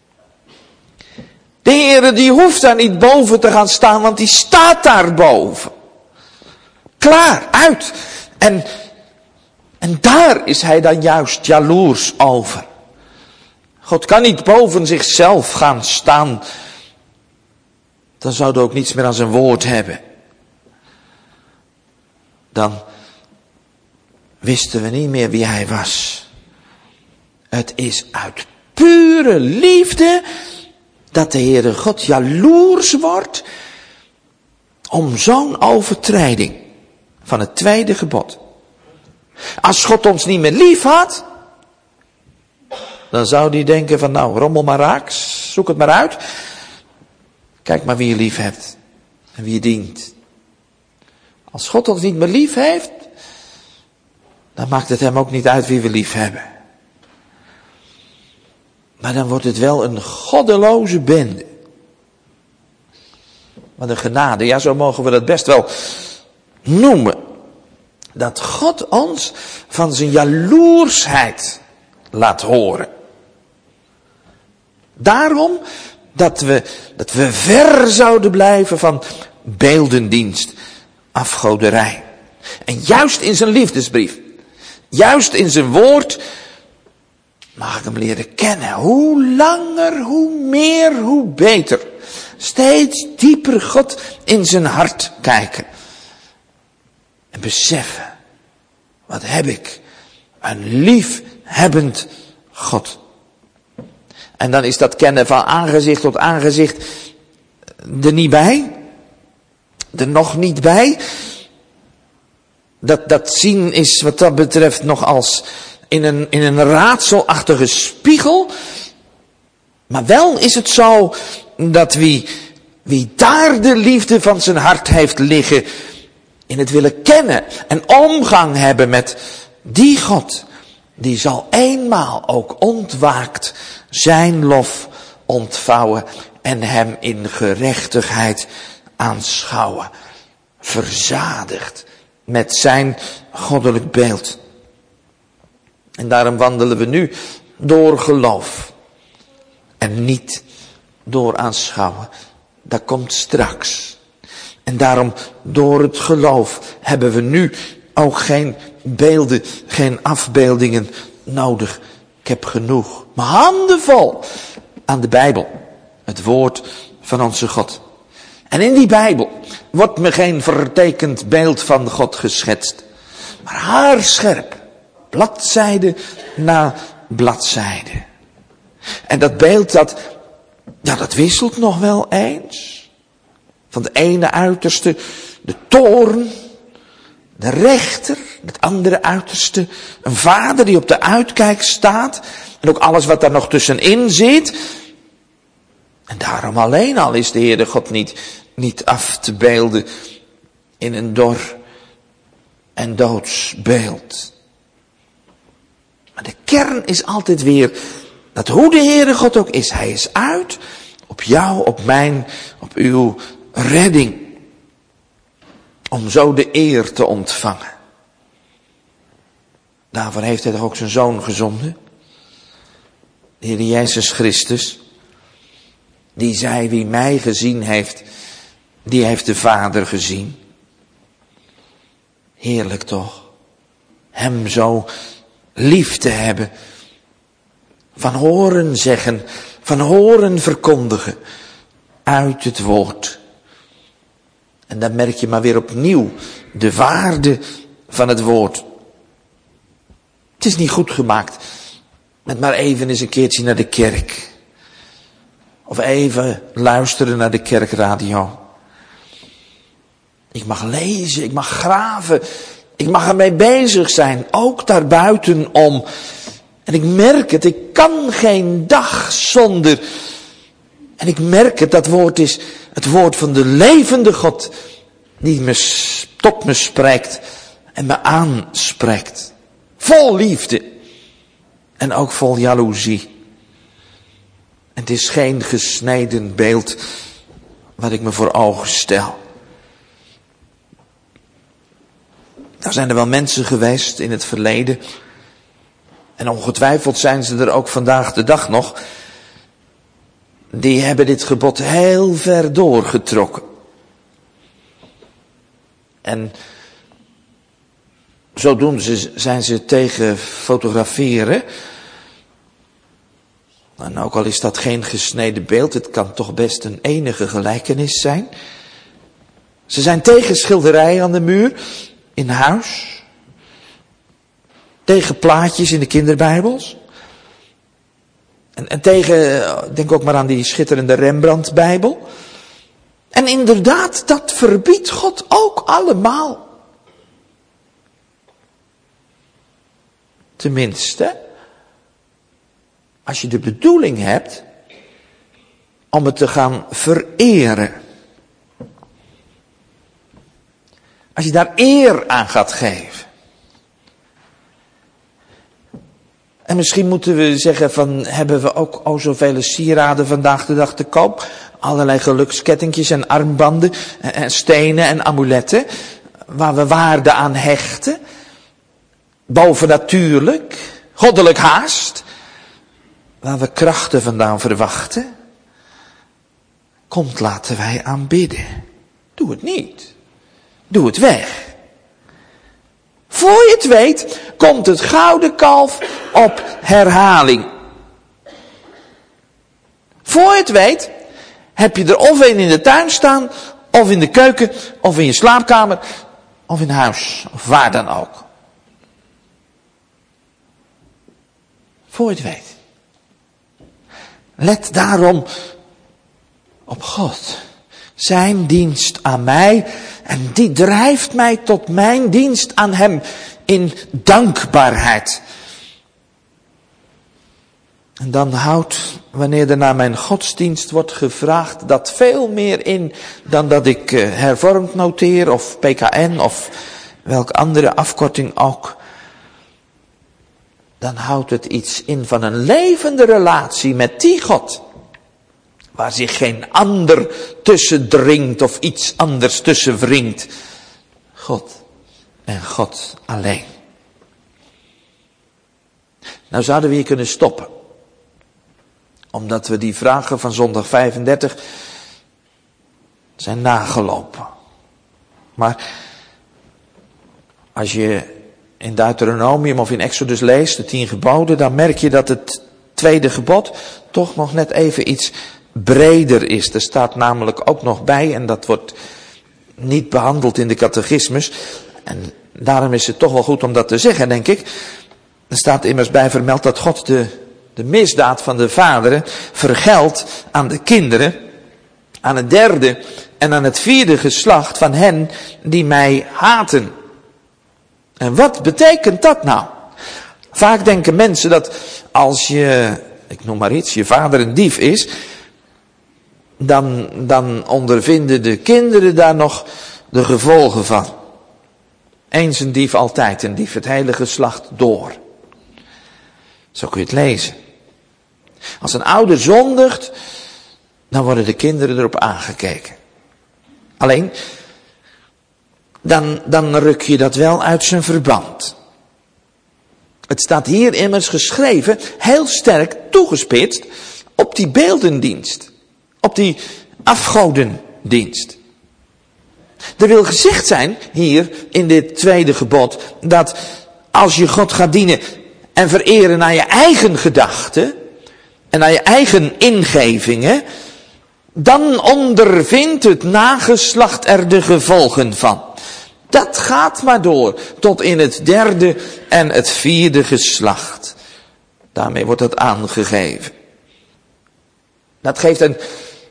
De Heere die hoeft daar niet boven te gaan staan, want die staat daar boven. Klaar, uit. En daar is hij dan juist jaloers over. God kan niet boven zichzelf gaan staan. Dan zou hij ook niets meer aan zijn woord hebben. Dan wisten we niet meer wie hij was. Het is uit pure liefde dat de Heere God jaloers wordt om zo'n overtreding van het tweede gebod. Als God ons niet meer lief had, dan zou hij denken van nou, rommel maar raak, zoek het maar uit. Kijk maar wie je lief hebt en wie je dient. Als God ons niet meer lief heeft, dan maakt het hem ook niet uit wie we lief hebben. Maar dan wordt het wel een goddeloze bende. Wat een genade, ja, zo mogen we dat best wel noemen. Dat God ons van zijn jaloersheid laat horen. Daarom dat we ver zouden blijven van beeldendienst, afgoderij. En juist in zijn liefdesbrief, juist in zijn woord, mag ik hem leren kennen. Hoe langer, hoe meer, hoe beter. Steeds dieper God in zijn hart kijken. En beseffen, wat heb ik? Een liefhebbend God. En dan is dat kennen van aangezicht tot aangezicht er niet bij. Er nog niet bij. Dat zien is wat dat betreft nog als in een raadselachtige spiegel. Maar wel is het zo dat wie daar de liefde van zijn hart heeft liggen, in het willen kennen en omgang hebben met die God, die zal eenmaal ook ontwaakt zijn lof ontvouwen en hem in gerechtigheid aanschouwen. Verzadigd met zijn goddelijk beeld. En daarom wandelen we nu door geloof en niet door aanschouwen. Dat komt straks. En daarom door het geloof hebben we nu ook geen beelden, geen afbeeldingen nodig. Ik heb genoeg, mijn handen vol aan de Bijbel. Het woord van onze God. En in die Bijbel wordt me geen vertekend beeld van God geschetst. Maar haarscherp. Bladzijde na bladzijde. En dat beeld dat wisselt nog wel eens. Van het ene uiterste de toorn, de rechter, het andere uiterste een vader die op de uitkijk staat. En ook alles wat daar nog tussenin zit. En daarom alleen al is de Heere God niet af te beelden in een dor en doods beeld. Maar de kern is altijd weer dat hoe de Heere God ook is, hij is uit op jou, op mijn, op uw redding. Om zo de eer te ontvangen. Daarvoor heeft hij toch ook zijn zoon gezonden. De Heer Jezus Christus. Die zei, wie mij gezien heeft, die heeft de Vader gezien. Heerlijk toch. Hem zo lief te hebben. Van horen zeggen, van horen verkondigen. Uit het woord En dan merk je maar weer opnieuw de waarde van het woord. Het is niet goed gemaakt met maar even eens een keertje naar de kerk. Of even luisteren naar de kerkradio. Ik mag lezen, ik mag graven, ik mag ermee bezig zijn, ook daarbuitenom. En ik merk het, ik kan geen dag zonder. En ik merk het, dat woord is het woord van de levende God, die tot me spreekt en me aanspreekt. Vol liefde en ook vol jaloezie. En het is geen gesneden beeld wat ik me voor ogen stel. Nou zijn er wel mensen geweest in het verleden, en ongetwijfeld zijn ze er ook vandaag de dag nog, die hebben dit gebod heel ver doorgetrokken. En zodoende zijn ze tegen fotograferen. En ook al is dat geen gesneden beeld, het kan toch best een enige gelijkenis zijn. Ze zijn tegen schilderijen aan de muur in huis. Tegen plaatjes in de kinderbijbels. En tegen, denk ook maar aan die schitterende Rembrandt-bijbel. En inderdaad, dat verbiedt God ook allemaal. Tenminste, als je de bedoeling hebt om het te gaan vereren. Als je daar eer aan gaat geven. En misschien moeten we zeggen van, hebben we ook zoveel sieraden vandaag de dag te koop? Allerlei gelukskettingjes en armbanden en stenen en amuletten, waar we waarde aan hechten. Bovennatuurlijk, goddelijk haast, waar we krachten vandaan verwachten. Komt, laten wij aanbidden. Doe het niet. Doe het weg. Voor je het weet, komt het gouden kalf op herhaling. Voor je het weet, heb je er of een in de tuin staan, of in de keuken, of in je slaapkamer, of in huis, of waar dan ook. Voor je het weet. Let daarom op God. Zijn dienst aan mij. En die drijft mij tot mijn dienst aan hem in dankbaarheid. En dan houdt, wanneer er naar mijn godsdienst wordt gevraagd, dat veel meer in dan dat ik hervormd noteer of PKN of welke andere afkorting ook. Dan houdt het iets in van een levende relatie met die God. Waar zich geen ander tussen dringt of iets anders tussen wringt. God en God alleen. Nou zouden we hier kunnen stoppen. Omdat we die vragen van zondag 35 zijn nagelopen. Maar als je in Deuteronomium of in Exodus leest, de 10 geboden, dan merk je dat het tweede gebod toch nog net even iets breder is. Er staat namelijk ook nog bij, en dat wordt niet behandeld in de catechismus, en daarom is het toch wel goed om dat te zeggen, denk ik. Er staat immers bij vermeld dat God de misdaad van de vaderen vergeldt aan de kinderen, aan het 3e en aan het 4e geslacht van hen die mij haten. En wat betekent dat nou? Vaak denken mensen dat als je, ik noem maar iets, je vader een dief is, dan ondervinden de kinderen daar nog de gevolgen van. Eens een dief, altijd een dief, het hele geslacht door. Zo kun je het lezen. Als een ouder zondigt, dan worden de kinderen erop aangekeken. Alleen, dan ruk je dat wel uit zijn verband. Het staat hier immers geschreven, heel sterk toegespitst op die beeldendienst. Op die afgodendienst. Er wil gezegd zijn, hier in dit tweede gebod, dat als je God gaat dienen en vereren naar je eigen gedachten en naar je eigen ingevingen, dan ondervindt het nageslacht er de gevolgen van. Dat gaat maar door tot in het 3e en het 4e geslacht. Daarmee wordt dat aangegeven. Dat geeft een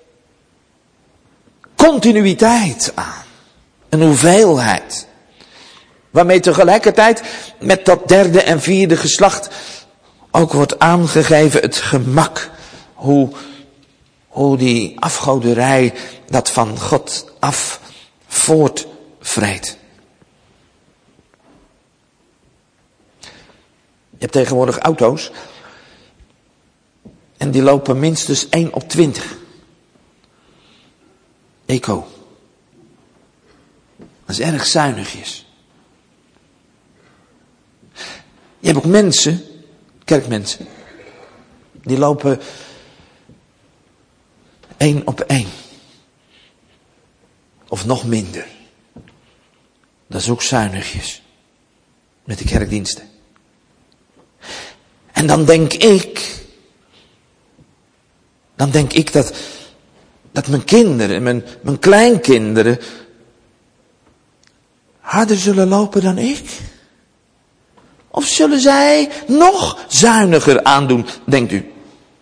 continuïteit aan. Een hoeveelheid. Waarmee tegelijkertijd met dat 3e en 4e geslacht ook wordt aangegeven het gemak. Hoe die afgoderij dat van God af voortvreet. Je hebt tegenwoordig auto's. En die lopen minstens 1 op 20. Eco. Dat is erg zuinigjes. Je hebt ook mensen, kerkmensen, die lopen 1 op 1. Of nog minder. Dat is ook zuinigjes. Met de kerkdiensten. En dan denk ik dat mijn kinderen, mijn kleinkinderen, harder zullen lopen dan ik. Of zullen zij nog zuiniger aandoen, denkt u?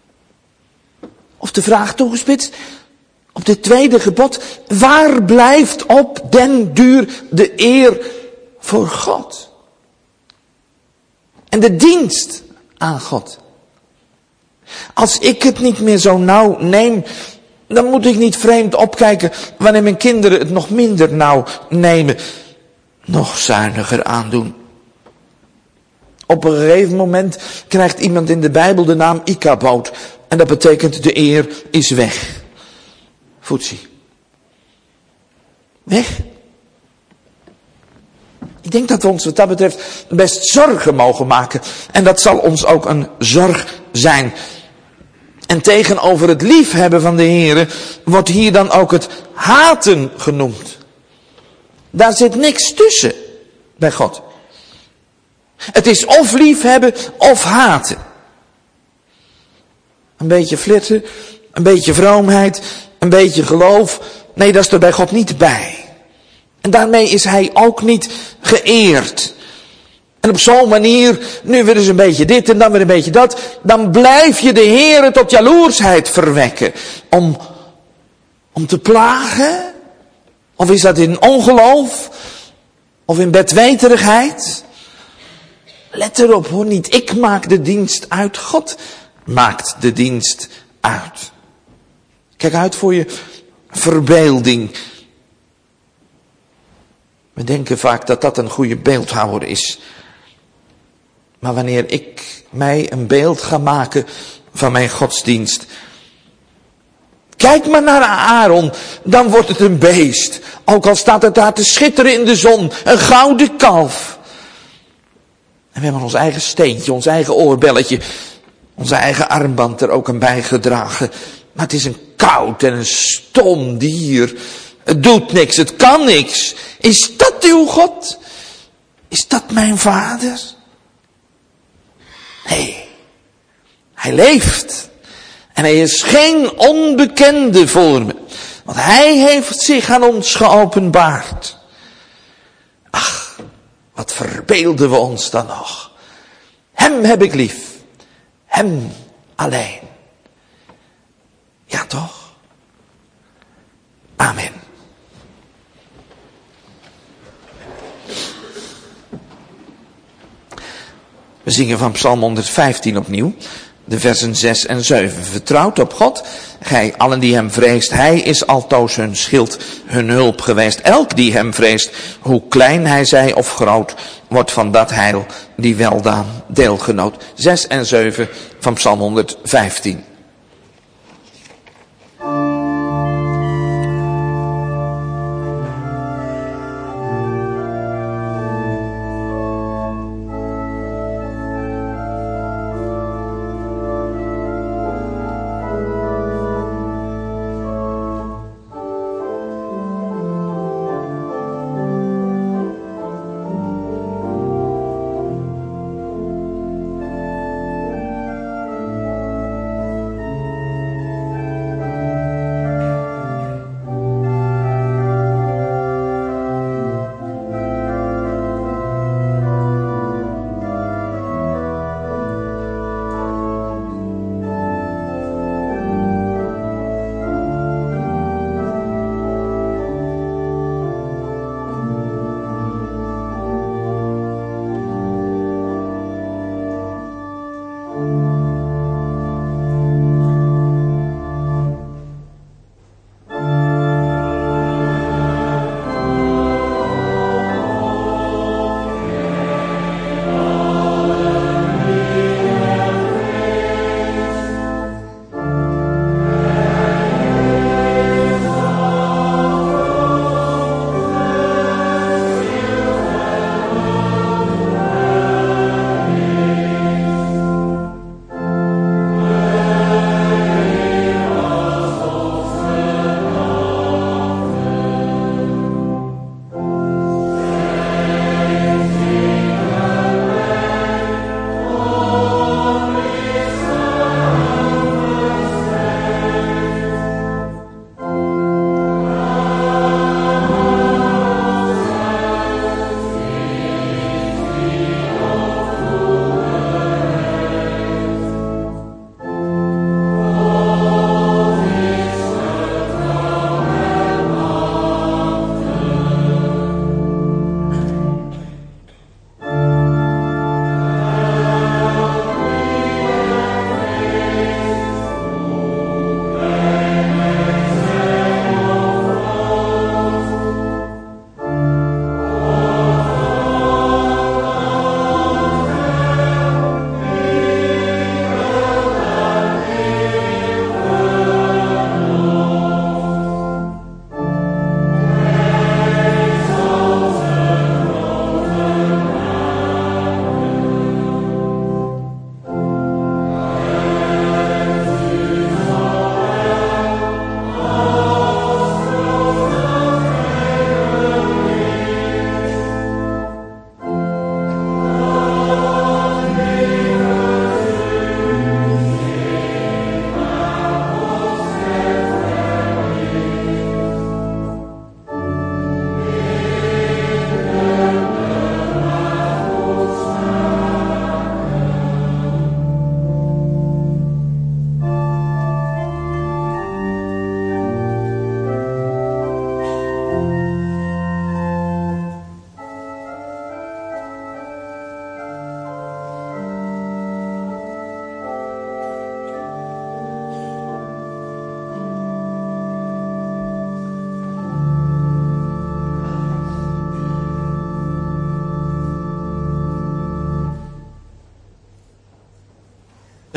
Of de vraag toegespitst op dit 2e gebod, waar blijft op den duur de eer voor God? En de dienst aan God. Als ik het niet meer zo nauw neem, dan moet ik niet vreemd opkijken wanneer mijn kinderen het nog minder nauw nemen. Nog zuiniger aandoen. Op een gegeven moment krijgt iemand in de Bijbel de naam Ichabod. En dat betekent de eer is weg. Foetsie. Weg. Ik denk dat we ons wat dat betreft best zorgen mogen maken. En dat zal ons ook een zorg zijn. En tegenover het liefhebben van de Heere wordt hier dan ook het haten genoemd. Daar zit niks tussen bij God. Het is of liefhebben of haten. Een beetje flirten, een beetje vroomheid, een beetje geloof. Nee, dat is er bij God niet bij. En daarmee is hij ook niet geëerd. En op zo'n manier, nu weer eens een beetje dit en dan weer een beetje dat. Dan blijf je de Heere tot jaloersheid verwekken. Om te plagen? Of is dat in ongeloof? Of in bedweterigheid? Let erop hoor, niet ik maak de dienst uit. God maakt de dienst uit. Kijk uit voor je verbeelding. We denken vaak dat dat een goede beeldhouwer is. Maar wanneer ik mij een beeld ga maken van mijn godsdienst. Kijk maar naar Aaron, dan wordt het een beest. Ook al staat het daar te schitteren in de zon, een gouden kalf. En we hebben ons eigen steentje, ons eigen oorbelletje, onze eigen armband er ook aan bijgedragen. Maar het is een koud en een stom dier. Het doet niks, het kan niks. Is dat uw God? Is dat mijn vader? Nee, hij leeft. En hij is geen onbekende voor me. Want hij heeft zich aan ons geopenbaard. Ach, wat verbeelden we ons dan nog. Hem heb ik lief. Hem alleen. Ja toch? Amen. We zingen van Psalm 115 opnieuw. De versen 6 en 7. Vertrouwt op God, gij allen die hem vreest. Hij is altoos hun schild, hun hulp geweest. Elk die hem vreest, hoe klein hij zij of groot, wordt van dat heil die weldaan deelgenoot. 6 en 7 van Psalm 115.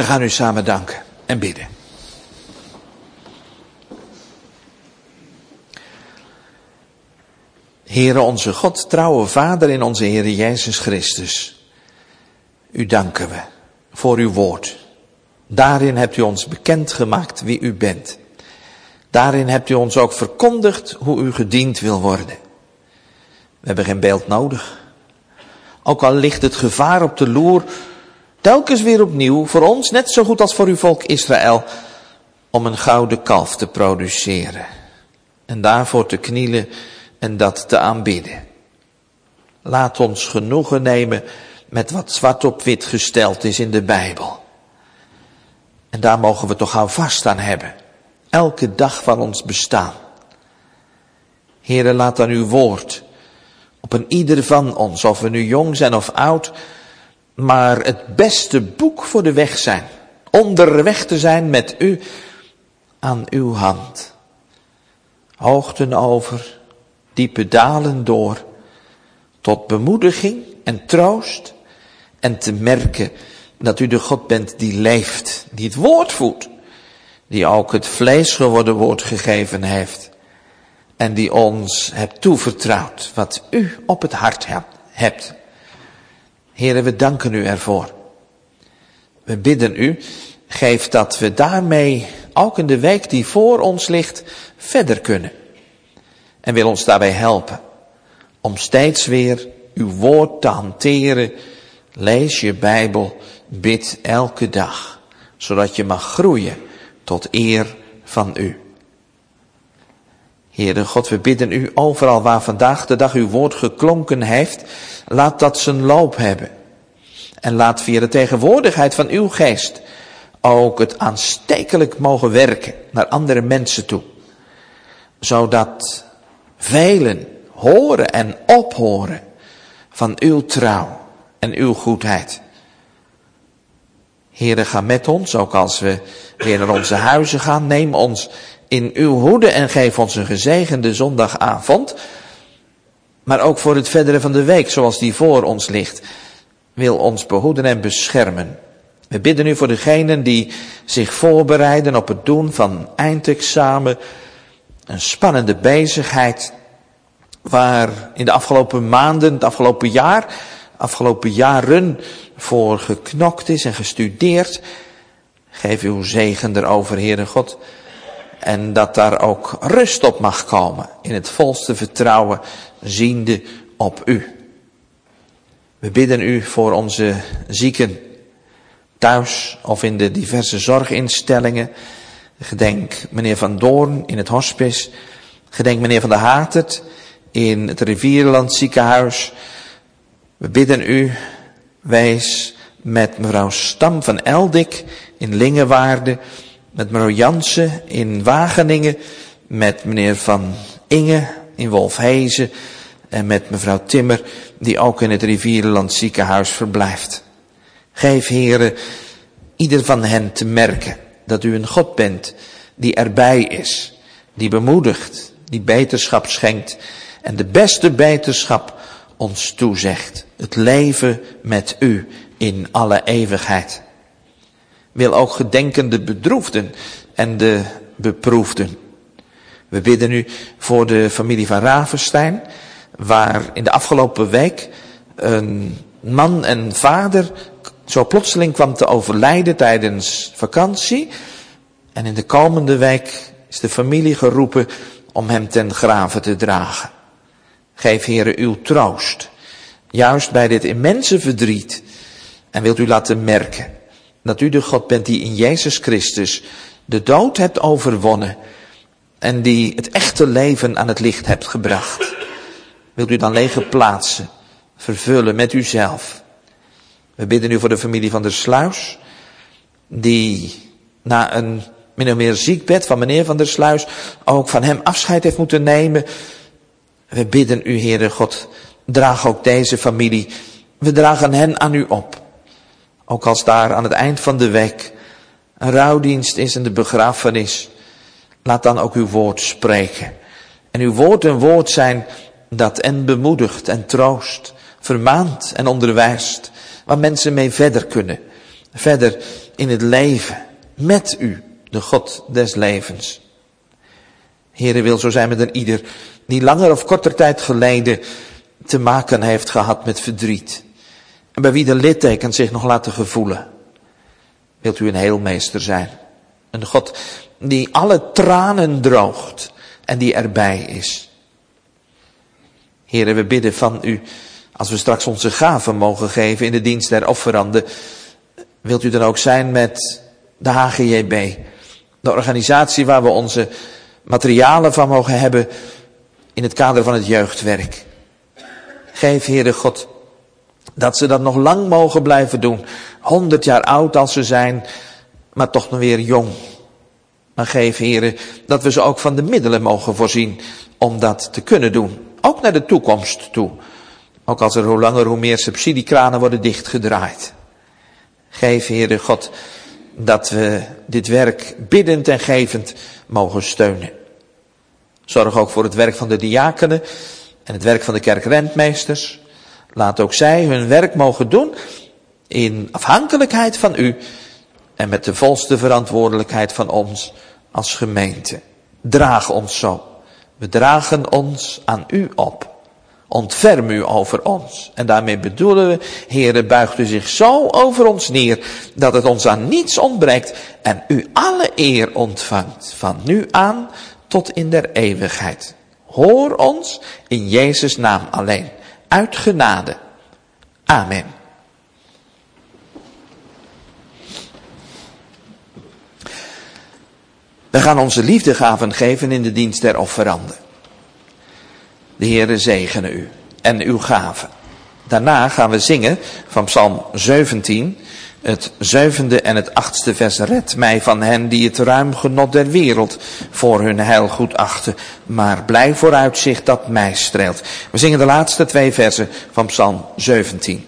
We gaan u samen danken en bidden. Heere onze God, trouwe Vader in onze Heere Jezus Christus. U danken we voor uw woord. Daarin hebt u ons bekendgemaakt wie u bent. Daarin hebt u ons ook verkondigd hoe u gediend wil worden. We hebben geen beeld nodig. Ook al ligt het gevaar op de loer, telkens weer opnieuw, voor ons net zo goed als voor uw volk Israël, om een gouden kalf te produceren. En daarvoor te knielen en dat te aanbidden. Laat ons genoegen nemen met wat zwart op wit gesteld is in de Bijbel. En daar mogen we toch houvast aan hebben. Elke dag van ons bestaan. Heere, laat dan uw woord op een ieder van ons, of we nu jong zijn of oud, maar het beste boek voor de weg zijn. Onderweg te zijn met u aan uw hand. Hoogten over, diepe dalen door, tot bemoediging en troost en te merken dat u de God bent die leeft, die het woord voedt, die ook het vlees geworden woord gegeven heeft en die ons hebt toevertrouwd wat u op het hart hebt. Heere, we danken u ervoor. We bidden u, geef dat we daarmee ook in de week die voor ons ligt verder kunnen. En wil ons daarbij helpen om steeds weer uw woord te hanteren. Lees je Bijbel, bid elke dag, zodat je mag groeien tot eer van u. Heere God, we bidden u overal waar vandaag de dag uw woord geklonken heeft, laat dat zijn loop hebben. En laat via de tegenwoordigheid van uw geest ook het aanstekelijk mogen werken naar andere mensen toe. Zodat velen horen en ophoren van uw trouw en uw goedheid. Heere, ga met ons, ook als we weer naar onze huizen gaan. Neem ons in uw hoede en geef ons een gezegende zondagavond. Maar ook voor het verdere van de week, zoals die voor ons ligt, wil ons behoeden en beschermen. We bidden u voor degenen die zich voorbereiden op het doen van eindexamen. Een spannende bezigheid waar in de afgelopen maanden, het afgelopen jaren voor geknokt is en gestudeerd. Geef uw zegen erover, Heere God. En dat daar ook rust op mag komen in het volste vertrouwen, ziende op u. We bidden u voor onze zieken, thuis of in de diverse zorginstellingen. Gedenk meneer Van Doorn in het hospice. Gedenk meneer Van der Hatert in het Rivierenland ziekenhuis. We bidden u, wees met mevrouw Stam van Eldik in Lingewaarde, met mevrouw Jansen in Wageningen, met meneer Van Inge in Wolfhezen en met mevrouw Timmer die ook in het Rivierenland ziekenhuis verblijft. Geef, Heere, ieder van hen te merken dat u een God bent die erbij is, die bemoedigt, die beterschap schenkt en de beste beterschap ons toezegt. Het leven met u in alle eeuwigheid. Wil ook gedenken de bedroefden en de beproefden. We bidden u voor de familie van Ravenstein, waar in de afgelopen week een man en vader zo plotseling kwam te overlijden tijdens vakantie. En in de komende week is de familie geroepen om hem ten grave te dragen. Geef, Heere, uw troost, juist bij dit immense verdriet. En wilt u laten merken dat u de God bent die in Jezus Christus de dood hebt overwonnen en die het echte leven aan het licht hebt gebracht. Wilt u dan lege plaatsen vervullen met uzelf. We bidden u voor de familie van der Sluis, die na een min of meer ziekbed van meneer van der Sluis ook van hem afscheid heeft moeten nemen. We bidden u, Heere God, draag ook deze familie, we dragen hen aan u op. Ook als daar aan het eind van de week een rouwdienst is en de begrafenis, laat dan ook uw woord spreken. En uw woord een woord zijn dat en bemoedigt en troost, vermaant en onderwijst, waar mensen mee verder kunnen verder in het leven met u, de God des levens. Heere, wil zo zijn met een ieder die langer of korter tijd geleden te maken heeft gehad met verdriet. En bij wie de littekens zich nog laten gevoelen. Wilt u een heelmeester zijn. Een God die alle tranen droogt en die erbij is. Heere, we bidden van u, als we straks onze gaven mogen geven in de dienst der offeranden, wilt u dan ook zijn met de HGJB, de organisatie waar we onze materialen van mogen hebben in het kader van het jeugdwerk. Geef, Heere God, dat ze dat nog lang mogen blijven doen. 100 jaar oud als ze zijn, maar toch nog weer jong. Maar geef, Heere, dat we ze ook van de middelen mogen voorzien om dat te kunnen doen. Ook naar de toekomst toe. Ook als er hoe langer hoe meer subsidiekranen worden dichtgedraaid. Geef, Heere God, dat we dit werk biddend en gevend mogen steunen. Zorg ook voor het werk van de diakenen en het werk van de kerkrentmeesters. Laat ook zij hun werk mogen doen in afhankelijkheid van u en met de volste verantwoordelijkheid van ons als gemeente. Draag ons zo. We dragen ons aan u op. Ontferm u over ons. En daarmee bedoelen we, Heere, buigt u zich zo over ons neer, dat het ons aan niets ontbreekt en u alle eer ontvangt, van nu aan tot in der eeuwigheid. Hoor ons in Jezus' naam alleen, uit genade. Amen. We gaan onze liefdegaven geven in de dienst der offeranden. De Heere zegene u en uw gaven. Daarna gaan we zingen van Psalm 17, het 7e en het 8e vers. Red mij van hen die het ruim genot der wereld voor hun heil goed achten, maar blij vooruitzicht dat mij streelt. We zingen de laatste 2 versen van Psalm 17.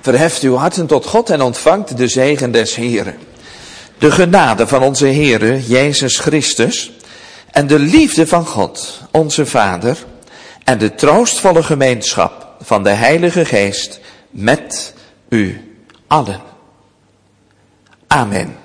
Verheft uw harten tot God en ontvangt de zegen des Heeren. De genade van onze Heere Jezus Christus en de liefde van God, onze Vader, en de troostvolle gemeenschap van de Heilige Geest met u allen. Amen.